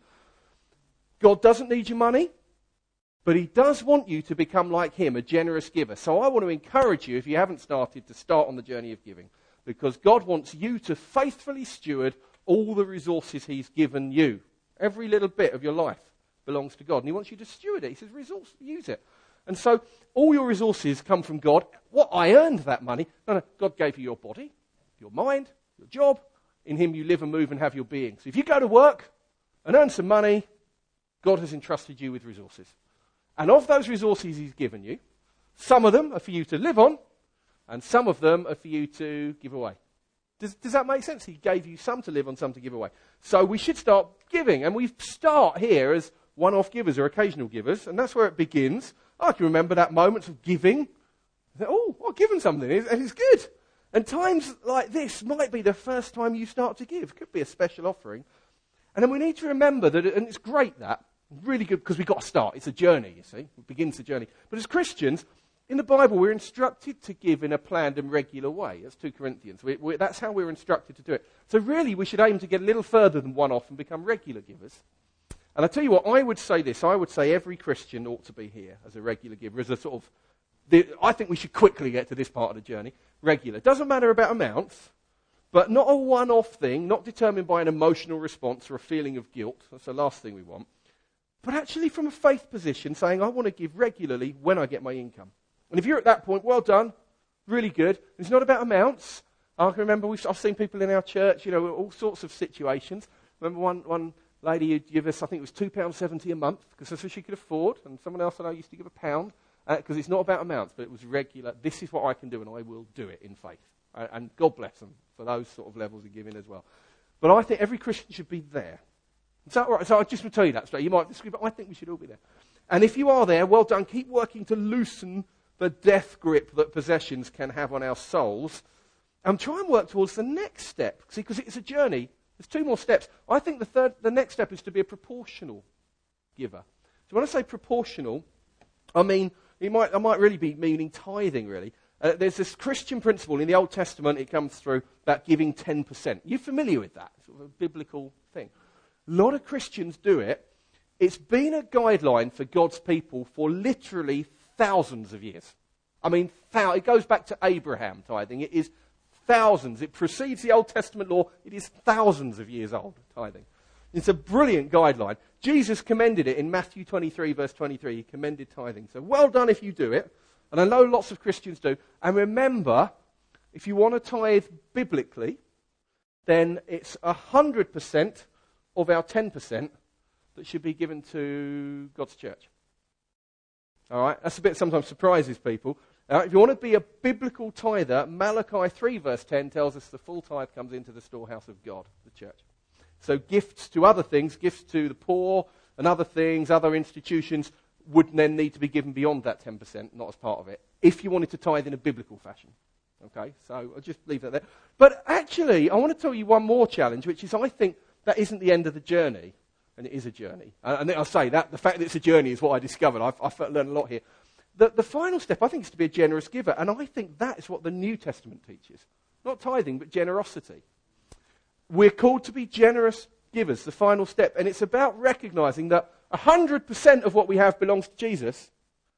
A: God doesn't need your money, but he does want you to become like him, a generous giver. So I want to encourage you, if you haven't started, to start on the journey of giving, because God wants you to faithfully steward all the resources he's given you. Every little bit of your life belongs to God, and he wants you to steward it. He says, resource, use it. And so all your resources come from God. What, I earned that money? No, no, God gave you your body, your mind, your job. In him you live and move and have your being. So if you go to work and earn some money, God has entrusted you with resources. And of those resources he's given you, some of them are for you to live on, and some of them are for you to give away. Does, does that make sense? He gave you some to live on, some to give away. So we should start giving. And we start here as one-off givers or occasional givers, and that's where it begins. I can remember that moment of giving. Oh, I've given something, and it's good. And times like this might be the first time you start to give. Could be a special offering. And then we need to remember that, and it's great that, really good, because we've got to start. It's a journey, you see. It begins the journey. But as Christians, in the Bible, we're instructed to give in a planned and regular way. That's two Corinthians. We, we, that's how we're instructed to do it. So really, we should aim to get a little further than one-off and become regular givers. And I tell you what, I would say this. I would say every Christian ought to be here as a regular giver, as a sort of, the, I think we should quickly get to this part of the journey. Regular. Doesn't matter about amounts, but not a one-off thing, not determined by an emotional response or a feeling of guilt. That's the last thing we want. But actually from a faith position, saying, I want to give regularly when I get my income. And if you're at that point, well done, really good. It's not about amounts. I can remember, we've, I've seen people in our church, you know, all sorts of situations. Remember one, one lady who'd give us, I think it was two pounds seventy a month, because that's what she could afford. And someone else I know used to give a pound, because uh, it's not about amounts, but it was regular. This is what I can do, and I will do it in faith. Uh, and God bless them for those sort of levels of giving as well. But I think every Christian should be there. Is that right? So I just want to tell you that straight. You might disagree, but I think we should all be there. And if you are there, well done. Keep working to loosen the death grip that possessions can have on our souls. And try and work towards the next step. See, because it's a journey. There's two more steps. I think the third, the next step is to be a proportional giver. So when I say proportional, I mean, it might, I might really be meaning tithing, really. Uh, there's this Christian principle in the Old Testament, it comes through, about giving ten percent. You're familiar with that? Sort of a biblical thing. A lot of Christians do it. It's been a guideline for God's people for literally thousands of years. I mean, thou- it goes back to Abraham tithing. It is thousands. It precedes the Old Testament law. It is thousands of years old, tithing. It's a brilliant guideline. Jesus commended it in Matthew twenty-three, verse twenty-three. He commended tithing. So well done if you do it. And I know lots of Christians do. And remember, if you want to tithe biblically, then it's one hundred percent of our ten percent that should be given to God's church. All right? That's a bit sometimes surprises people. Now, if you want to be a biblical tither, Malachi three, verse ten tells us the full tithe comes into the storehouse of God, the church. So gifts to other things, gifts to the poor and other things, other institutions, would then need to be given beyond that ten percent, not as part of it, if you wanted to tithe in a biblical fashion. Okay, so I'll just leave that there. But actually, I want to tell you one more challenge, which is I think that isn't the end of the journey, and it is a journey. And I'll say that, the fact that it's a journey is what I discovered. I've, I've learned a lot here. The, the final step, I think, is to be a generous giver, and I think that is what the New Testament teaches. Not tithing, but generosity. We're called to be generous givers, the final step, and it's about recognizing that one hundred percent of what we have belongs to Jesus.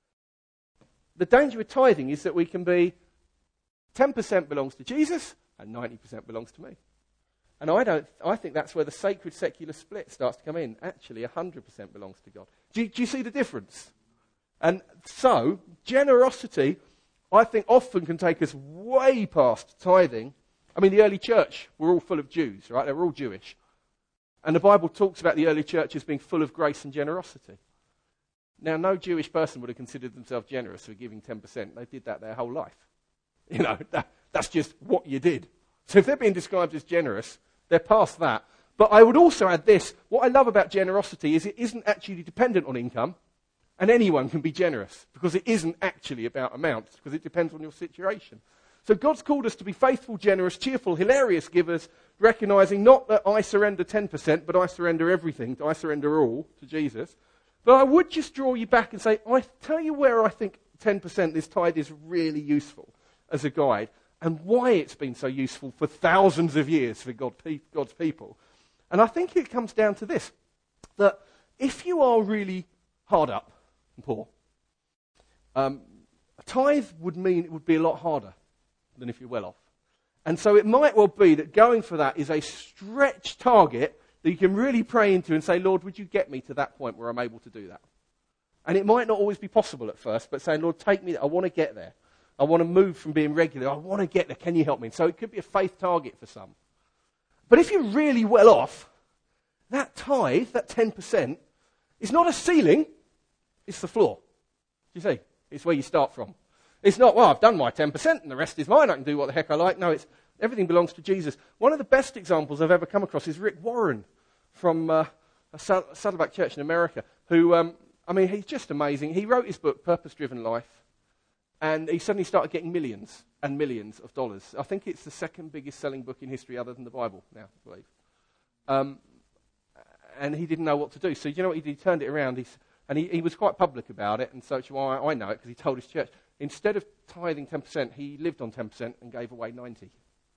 A: The danger with tithing is that we can be ten percent belongs to Jesus and ninety percent belongs to me. And I don't. I think that's where the sacred secular split starts to come in. Actually, one hundred percent belongs to God. Do you, do you see the difference? And so, generosity, I think, often can take us way past tithing. I mean, the early church were all full of Jews, right? They were all Jewish. And the Bible talks about the early church as being full of grace and generosity. Now, no Jewish person would have considered themselves generous for giving ten percent. They did that their whole life. You know, that, that's just what you did. So if they're being described as generous, they're past that. But I would also add this. What I love about generosity is it isn't actually dependent on income. And anyone can be generous because it isn't actually about amounts, because it depends on your situation. So God's called us to be faithful, generous, cheerful, hilarious givers, recognizing not that I surrender ten percent, but I surrender everything, I surrender all to Jesus. But I would just draw you back and say, I tell you where I think ten percent, this tithe is really useful as a guide, and why it's been so useful for thousands of years for God, God's people. And I think it comes down to this, that if you are really hard up and poor, um, a tithe would mean it would be a lot harder than if you're well off. And so it might well be that going for that is a stretch target that you can really pray into and say, Lord, would you get me to that point where I'm able to do that? And it might not always be possible at first, but saying, Lord, take me there. I want to get there. I want to move from being regular. I want to get there. Can you help me? And so it could be a faith target for some. But if you're really well off, that tithe, that ten percent, is not a ceiling, it's the floor. Do you see? It's where you start from. It's not, well, I've done my ten percent and the rest is mine. I can do what the heck I like. No, it's everything belongs to Jesus. One of the best examples I've ever come across is Rick Warren from uh, a Saddleback Church in America, who, um, I mean, he's just amazing. He wrote his book, Purpose Driven Life, and he suddenly started getting millions and millions of dollars. I think it's the second biggest selling book in history other than the Bible now, I believe. Um, and he didn't know what to do. So you know what he did? He turned it around. He's, and he, he was quite public about it, and so why I know it, because he told his church, instead of tithing ten percent, he lived on ten percent and gave away ninety.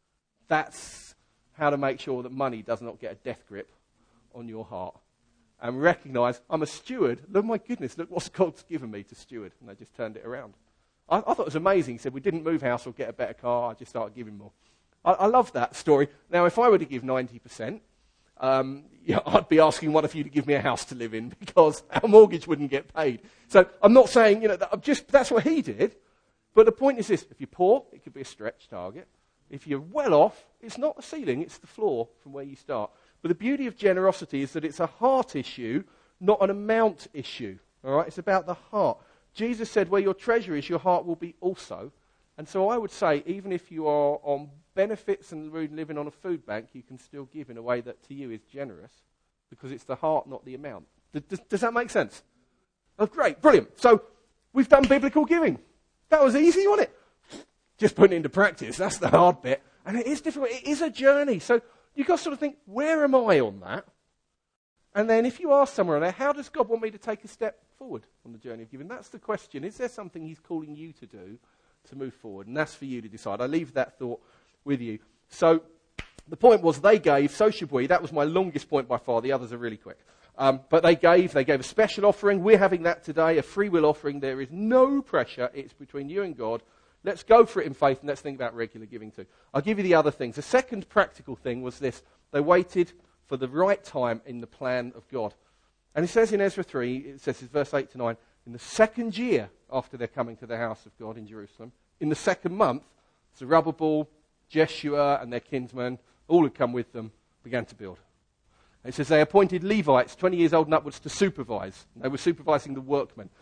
A: That's how to make sure that money does not get a death grip on your heart. And recognise, I'm a steward. Look, my goodness, look what God's given me to steward. And they just turned it around. I, I thought it was amazing. He said, we didn't move house or get a better car. I just started giving more. I, I love that story. Now, if I were to give ninety percent, um, yeah, I'd be asking one of you to give me a house to live in because our mortgage wouldn't get paid. So I'm not saying, you know, that I'm just that's what he did. But the point is this, if you're poor, it could be a stretch target. If you're well off, it's not the ceiling, it's the floor from where you start. But the beauty of generosity is that it's a heart issue, not an amount issue. All right, it's about the heart. Jesus said, where your treasure is, your heart will be also. And so I would say, even if you are on benefits and living on a food bank, you can still give in a way that to you is generous, because it's the heart, not the amount. Does, does that make sense? Oh, great, brilliant. So we've done biblical giving. That was easy, wasn't it? Just putting it into practice, that's the hard bit. And it is difficult. It is a journey. So you've got to sort of think, where am I on that? And then if you are somewhere on there, how does God want me to take a step forward on the journey of giving? That's the question. Is there something he's calling you to do to move forward? And that's for you to decide. I leave that thought with you. So the point was they gave, so should we. That was my longest point by far. The others are really quick. Um, but they gave, they gave a special offering. We're having that today, a free will offering. There is no pressure. It's between you and God. Let's go for it in faith, and let's think about regular giving too. I'll give you the other things. The second practical thing was this. They waited for the right time in the plan of God. And it says in Ezra three, it says in verse eight to nine, in the second year after their coming to the house of God in Jerusalem, in the second month, Zerubbabel, Jeshua, and their kinsmen, all had come with them, began to build. And it says they appointed Levites, twenty years old and upwards, to supervise. They were supervising the workmen.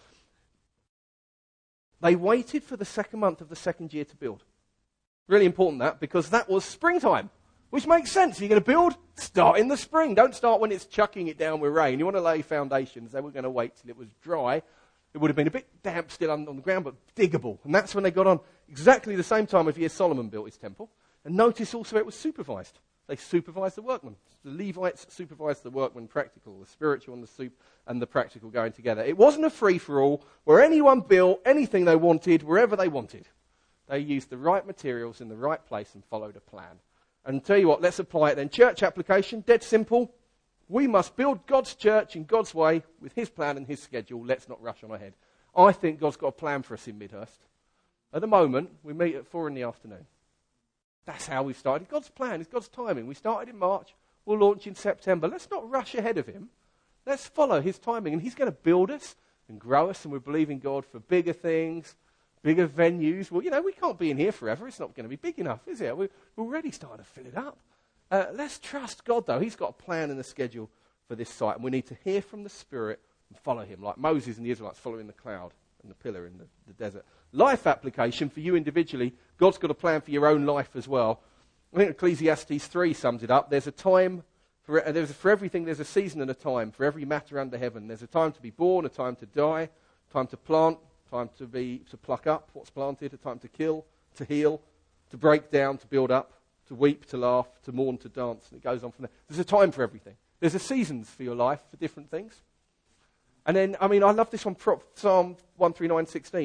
A: They waited for the second month of the second year to build. Really important that, because that was springtime, which makes sense. If you're going to build, start in the spring. Don't start when it's chucking it down with rain. You want to lay foundations. They were going to wait till it was dry. It would have been a bit damp still on, on the ground, but diggable. And that's when they got on exactly the same time of year Solomon built his temple. And notice also it was supervised. They supervised the workmen. The Levites supervised the workmen, practical, the spiritual and the soup and the practical going together. It wasn't a free-for-all where anyone built anything they wanted, wherever they wanted. They used the right materials in the right place and followed a plan. And tell you what, let's apply it then. Church application, dead simple. We must build God's church in God's way with his plan and his schedule. Let's not rush on ahead. I think God's got a plan for us in Midhurst. At the moment, we meet at four in the afternoon. That's how we've started. God's plan is God's timing. We started in March. We'll launch in September. Let's not rush ahead of him. Let's follow his timing. And he's going to build us and grow us. And we're believing God for bigger things, bigger venues. Well, you know, we can't be in here forever. It's not going to be big enough, is it? We're already starting to fill it up. Uh, let's trust God, though. He's got a plan and a schedule for this site. And we need to hear from the Spirit and follow him, like Moses and the Israelites following the cloud and the pillar in the, the desert. Life application for you individually. God's got a plan for your own life as well. I think Ecclesiastes three sums it up. There's a time for, uh, there's a, for everything. There's a season and a time for every matter under heaven. There's a time to be born, a time to die, time to plant, time to be to pluck up what's planted, a time to kill, to heal, to break down, to build up, to weep, to laugh, to mourn, to dance, and it goes on from there. There's a time for everything. There's a seasons for your life for different things. And then, I mean, I love this one, Psalm one thirty-nine, sixteen.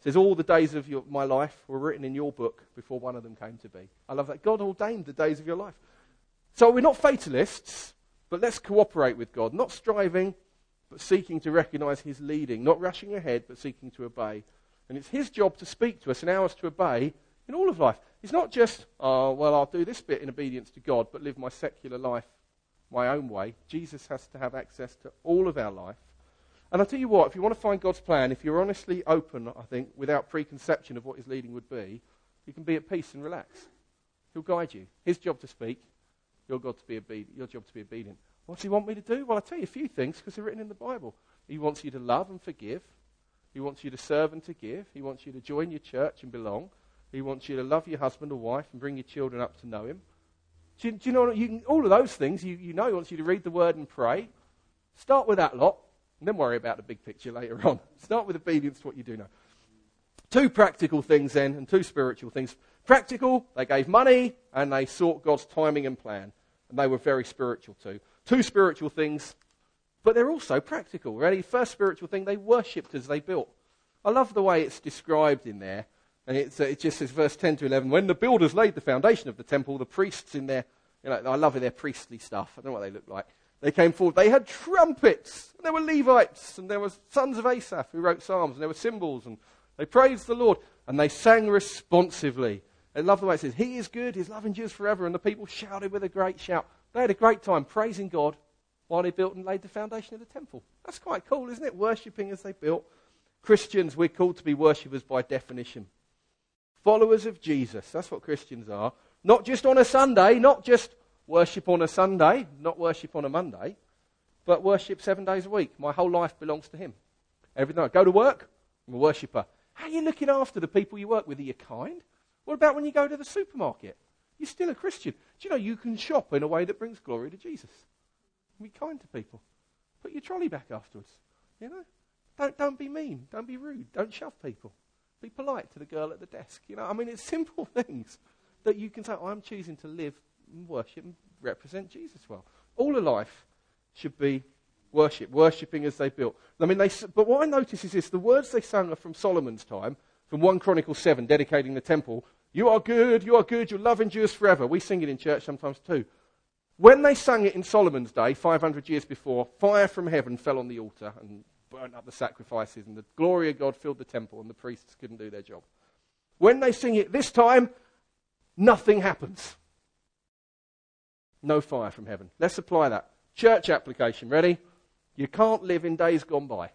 A: It says all the days of your, my life were written in your book before one of them came to be. I love that. God ordained the days of your life. So we're not fatalists, but let's cooperate with God. Not striving, but seeking to recognize his leading. Not rushing ahead, but seeking to obey. And it's his job to speak to us and ours to obey in all of life. It's not just, oh, well, I'll do this bit in obedience to God, but live my secular life my own way. Jesus has to have access to all of our life. And I'll tell you what, if you want to find God's plan, if you're honestly open, I think, without preconception of what his leading would be, you can be at peace and relax. He'll guide you. His job to speak, your, God to be obedient, your job to be obedient. What does he want me to do? Well, I'll tell you a few things because they're written in the Bible. He wants you to love and forgive. He wants you to serve and to give. He wants you to join your church and belong. He wants you to love your husband or wife and bring your children up to know him. Do you, do you know, you can, all of those things, you, you know he wants you to read the word and pray. Start with that lot, and then worry about the big picture later on. Start with obedience to what you do know. Two practical things then, and two spiritual things. Practical, they gave money, and they sought God's timing and plan. And they were very spiritual too. Two spiritual things, but they're also practical. Ready? First spiritual thing, they worshipped as they built. I love the way it's described in there. And it's, uh, it just says, verse ten to eleven, when the builders laid the foundation of the temple, the priests in their, you know, I love their priestly stuff. I don't know what they look like. They came forward. They had trumpets. And there were Levites. And there were sons of Asaph who wrote psalms. And there were cymbals. And they praised the Lord. And they sang responsively. I love the way it says, he is good. His love endures forever. And the people shouted with a great shout. They had a great time praising God while they built and laid the foundation of the temple. That's quite cool, isn't it? Worshipping as they built. Christians, we're called to be worshippers by definition. Followers of Jesus. That's what Christians are. Not just on a Sunday, not just worship on a Sunday, not worship on a Monday, but worship seven days a week. My whole life belongs to him. Every night. Go to work, I'm a worshipper. How are you looking after the people you work with? Are you kind? What about when you go to the supermarket? You're still a Christian. Do you know you can shop in a way that brings glory to Jesus? Be kind to people. Put your trolley back afterwards. You know? Don't, don't be mean. Don't be rude. Don't shove people. Be polite to the girl at the desk. You know, I mean, it's simple things that you can say, oh, I'm choosing to live and worship and represent Jesus well. All of life should be worship, worshipping as they built. I mean, they. But what I notice is this, the words they sung are from Solomon's time, from First Chronicles seven, dedicating the temple. You are good, you are good, your love endures forever. We sing it in church sometimes too. When they sang it in Solomon's day, five hundred years before, fire from heaven fell on the altar and burnt up the sacrifices, and the glory of God filled the temple, and the priests couldn't do their job. When they sing it this time, nothing happens. No fire from heaven. Let's apply that. Church application, ready? You can't live in days gone by.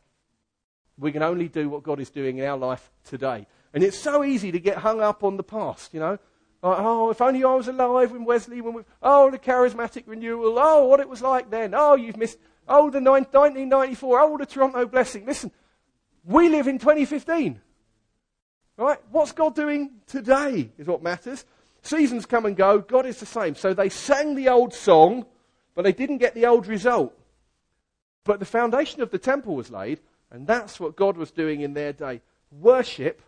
A: We can only do what God is doing in our life today. And it's so easy to get hung up on the past, you know. Like, oh, if only I was alive when Wesley, when we, oh, the charismatic renewal, oh, what it was like then. Oh, you've missed, oh, the nineteen ninety-four, oh, the Toronto blessing. Listen, we live in twenty fifteen. Right? What's God doing today is what matters. Seasons come and go. God is the same. So they sang the old song, but they didn't get the old result. But the foundation of the temple was laid, and that's what God was doing in their day. Worship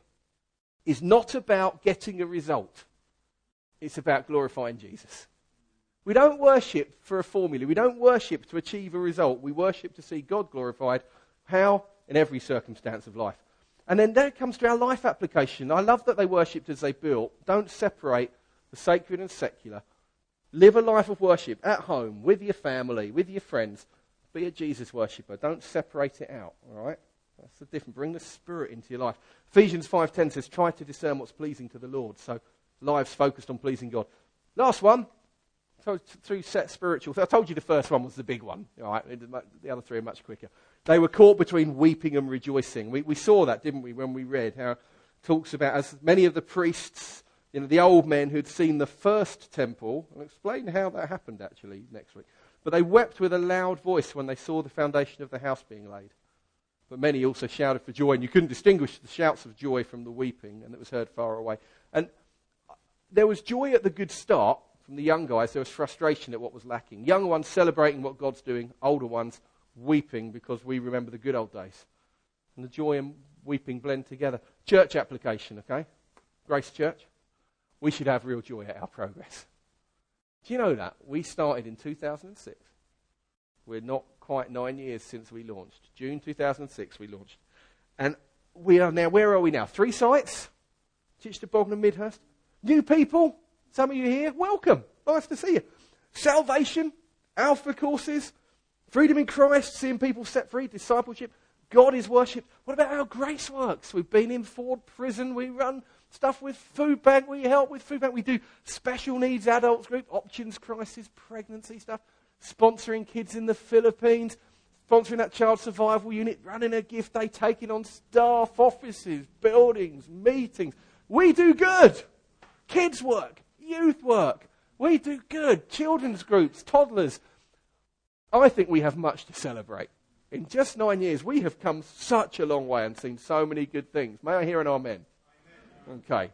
A: is not about getting a result. It's about glorifying Jesus. We don't worship for a formula. We don't worship to achieve a result. We worship to see God glorified. How? In every circumstance of life. And then that comes to our life application. I love that they worshipped as they built. Don't separate the sacred and secular. Live a life of worship at home, with your family, with your friends. Be a Jesus worshipper. Don't separate it out. All right? That's the difference. Bring the Spirit into your life. Ephesians five ten says, try to discern what's pleasing to the Lord. So lives focused on pleasing God. Last one. So three set spiritual. I told you the first one was the big one. All right? The other three are much quicker. They were caught between weeping and rejoicing. We, we saw that, didn't we, when we read how it talks about as many of the priests, you know, the old men who'd seen the first temple. I'll explain how that happened actually next week. But they wept with a loud voice when they saw the foundation of the house being laid. But many also shouted for joy, and you couldn't distinguish the shouts of joy from the weeping, and it was heard far away. And there was joy at the good start from the young guys. There was frustration at what was lacking. Young ones celebrating what God's doing, older ones weeping because we remember the good old days. And the joy and weeping blend together. Church application, okay? Grace Church. We should have real joy at our progress. Do you know that? We started in two thousand six. We're not quite nine years since we launched. June two thousand six we launched. And we are now, where are we now? Three sites? Chichester, Bognor, Midhurst. New people, some of you here, welcome. Nice to see you. Salvation, Alpha courses, freedom in Christ, seeing people set free, discipleship. God is worshipped. What about our grace works? We've been in Ford Prison. We run stuff with Food Bank. We help with Food Bank. We do special needs adults group, options crisis, pregnancy stuff, sponsoring kids in the Philippines, sponsoring that child survival unit, running a gift day, taking on staff, offices, buildings, meetings. We do good. Kids work, youth work. We do good. Children's groups, toddlers. I think we have much to celebrate. In just nine years, we have come such a long way and seen so many good things. May I hear an amen? Amen. Okay.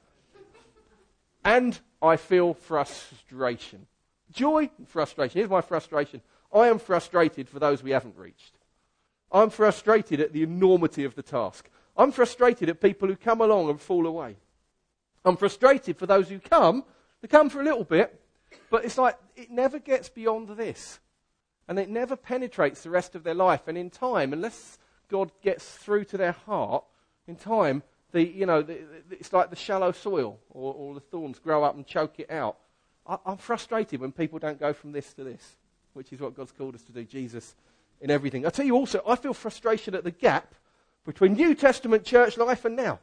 A: And I feel frustration. Joy and frustration. Here's my frustration. I am frustrated for those we haven't reached. I'm frustrated at the enormity of the task. I'm frustrated at people who come along and fall away. I'm frustrated for those who come. They come for a little bit, but it's like it never gets beyond this. And it never penetrates the rest of their life. And in time, unless God gets through to their heart, in time, the you know, the, the, it's like the shallow soil, or, or the thorns grow up and choke it out. I, I'm frustrated when people don't go from this to this, which is what God's called us to do, Jesus in everything. I tell you also, I feel frustration at the gap between New Testament church life and now.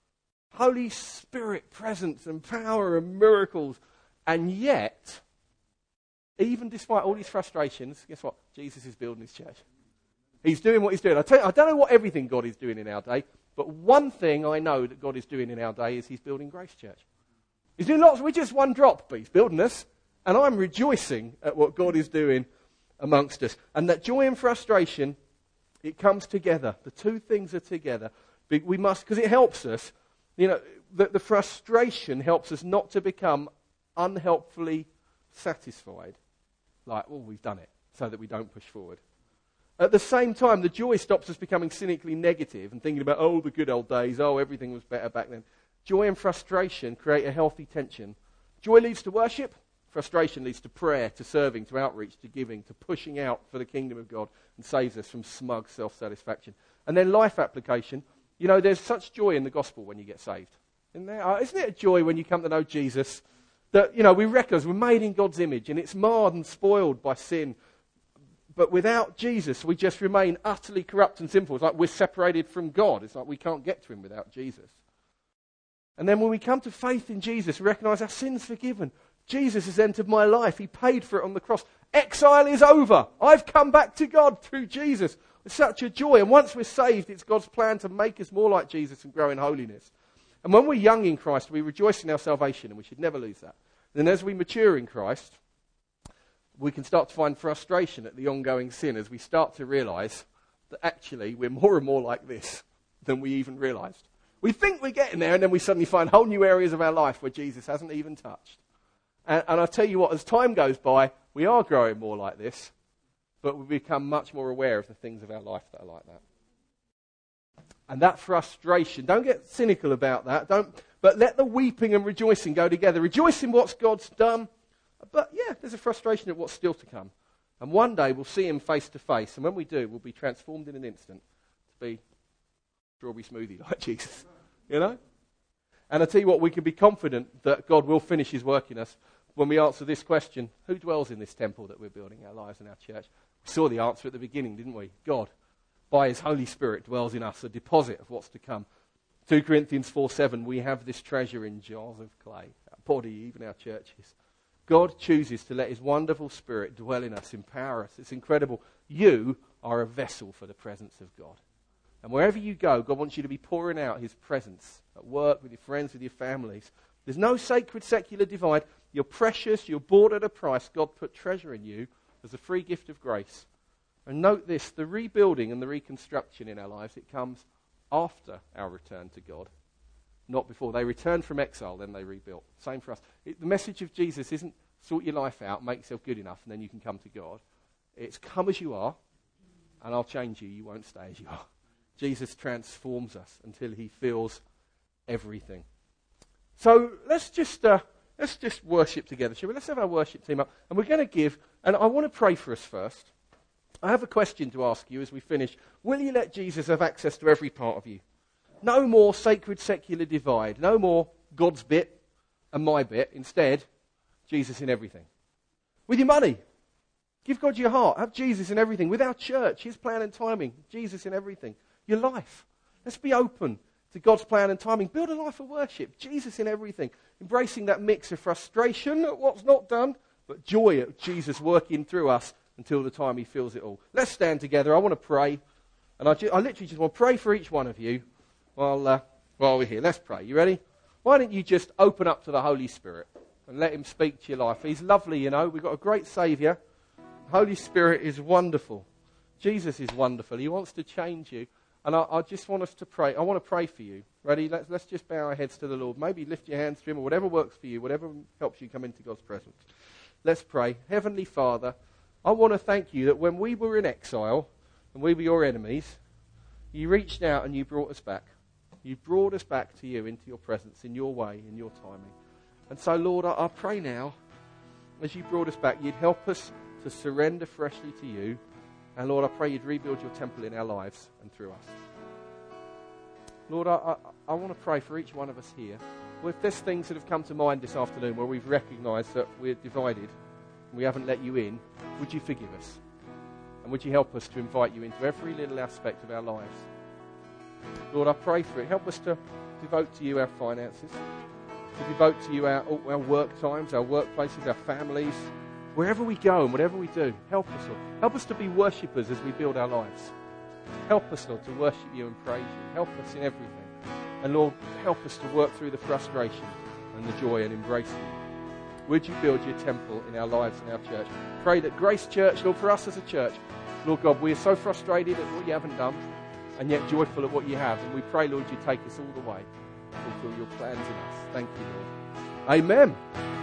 A: Holy Spirit presence and power and miracles, and yet, even despite all these frustrations, guess what? Jesus is building his church. He's doing what he's doing. I, tell you, I don't know what everything God is doing in our day, but one thing I know that God is doing in our day is he's building Grace Church. He's doing lots. We're just one drop, but he's building us. And I'm rejoicing at what God is doing amongst us. And that joy and frustration, it comes together. The two things are together. We must, because it helps us. You know, the, the frustration helps us not to become unhelpfully satisfied. Like, oh, we've done it, so that we don't push forward. At the same time, the joy stops us becoming cynically negative and thinking about, oh, the good old days, oh, everything was better back then. Joy and frustration create a healthy tension. Joy leads to worship. Frustration leads to prayer, to serving, to outreach, to giving, to pushing out for the kingdom of God, and saves us from smug self-satisfaction. And then life application. You know, there's such joy in the gospel when you get saved. Isn't there? Isn't it a joy when you come to know Jesus? That, you know, we recognise we're made in God's image and it's marred and spoiled by sin. But without Jesus, we just remain utterly corrupt and sinful. It's like we're separated from God. It's like we can't get to him without Jesus. And then when we come to faith in Jesus, we recognise our sin's forgiven. Jesus has entered my life. He paid for it on the cross. Exile is over. I've come back to God through Jesus. It's such a joy. And once we're saved, it's God's plan to make us more like Jesus and grow in holiness. And when we're young in Christ, we rejoice in our salvation, and we should never lose that. And as we mature in Christ, we can start to find frustration at the ongoing sin as we start to realise that actually we're more and more like this than we even realised. We think we're getting there, and then we suddenly find whole new areas of our life where Jesus hasn't even touched. And, and I'll tell you what, as time goes by, we are growing more like this, but we become much more aware of the things of our life that are like that. And that frustration, don't get cynical about that, don't, but let the weeping and rejoicing go together. Rejoice in what God's done, but yeah, there's a frustration at what's still to come. And one day we'll see him face to face, and when we do, we'll be transformed in an instant to be strawberry smoothie like Jesus, you know? And I tell you what, we can be confident that God will finish his work in us when we answer this question: who dwells in this temple that we're building, our lives and our church? We saw the answer at the beginning, didn't we? God. By his Holy Spirit dwells in us, a deposit of what's to come. Second Corinthians four seven, we have this treasure in jars of clay, our body, even our churches. God chooses to let his wonderful Spirit dwell in us, empower us. It's incredible. You are a vessel for the presence of God. And wherever you go, God wants you to be pouring out his presence at work, with your friends, with your families. There's no sacred secular divide. You're precious, you're bought at a price. God put treasure in you as a free gift of grace. And note this, the rebuilding and the reconstruction in our lives, it comes after our return to God, not before. They returned from exile, then they rebuilt. Same for us. It, the message of Jesus isn't sort your life out, make yourself good enough, and then you can come to God. It's come as you are, and I'll change you. You won't stay as you are. Jesus transforms us until he fills everything. So let's just uh, let's just worship together, shall we? Let's have our worship team up, and we're going to give, and I want to pray for us first. I have a question to ask you as we finish. Will you let Jesus have access to every part of you? No more sacred secular divide. No more God's bit and my bit. Instead, Jesus in everything. With your money, give God your heart. Have Jesus in everything. With our church, his plan and timing, Jesus in everything. Your life. Let's be open to God's plan and timing. Build a life of worship. Jesus in everything. Embracing that mix of frustration at what's not done, but joy at Jesus working through us until the time he fills it all. Let's stand together. I want to pray. And I, ju- I literally just want to pray for each one of you while, uh, while we're here. Let's pray. You ready? Why don't you just open up to the Holy Spirit and let him speak to your life. He's lovely, you know. We've got a great Saviour. The Holy Spirit is wonderful. Jesus is wonderful. He wants to change you. And I, I just want us to pray. I want to pray for you. Ready? Let's, let's just bow our heads to the Lord. Maybe lift your hands to him or whatever works for you, whatever helps you come into God's presence. Let's pray. Heavenly Father, I want to thank you that when we were in exile and we were your enemies, you reached out and you brought us back. You brought us back to you, into your presence, in your way, in your timing. And so, Lord, I, I pray now, as you brought us back, you'd help us to surrender freshly to you. And Lord, I pray you'd rebuild your temple in our lives and through us. Lord, I, I, I want to pray for each one of us here. Well, if there's things that have come to mind this afternoon where we've recognised that we're divided and we haven't let you in, would you forgive us? And would you help us to invite you into every little aspect of our lives? Lord, I pray for it. Help us to devote to you our finances, to devote to you our, our work times, our workplaces, our families, wherever we go and whatever we do. Help us, Lord. Help us to be worshippers as we build our lives. Help us, Lord, to worship you and praise you. Help us in everything. And Lord, help us to work through the frustration and the joy and embrace you. Would you build your temple in our lives and our church? Pray that Grace Church, Lord, for us as a church, Lord God, we are so frustrated at what you haven't done and yet joyful at what you have. And we pray, Lord, you take us all the way to fulfill your plans in us. Thank you, Lord. Amen.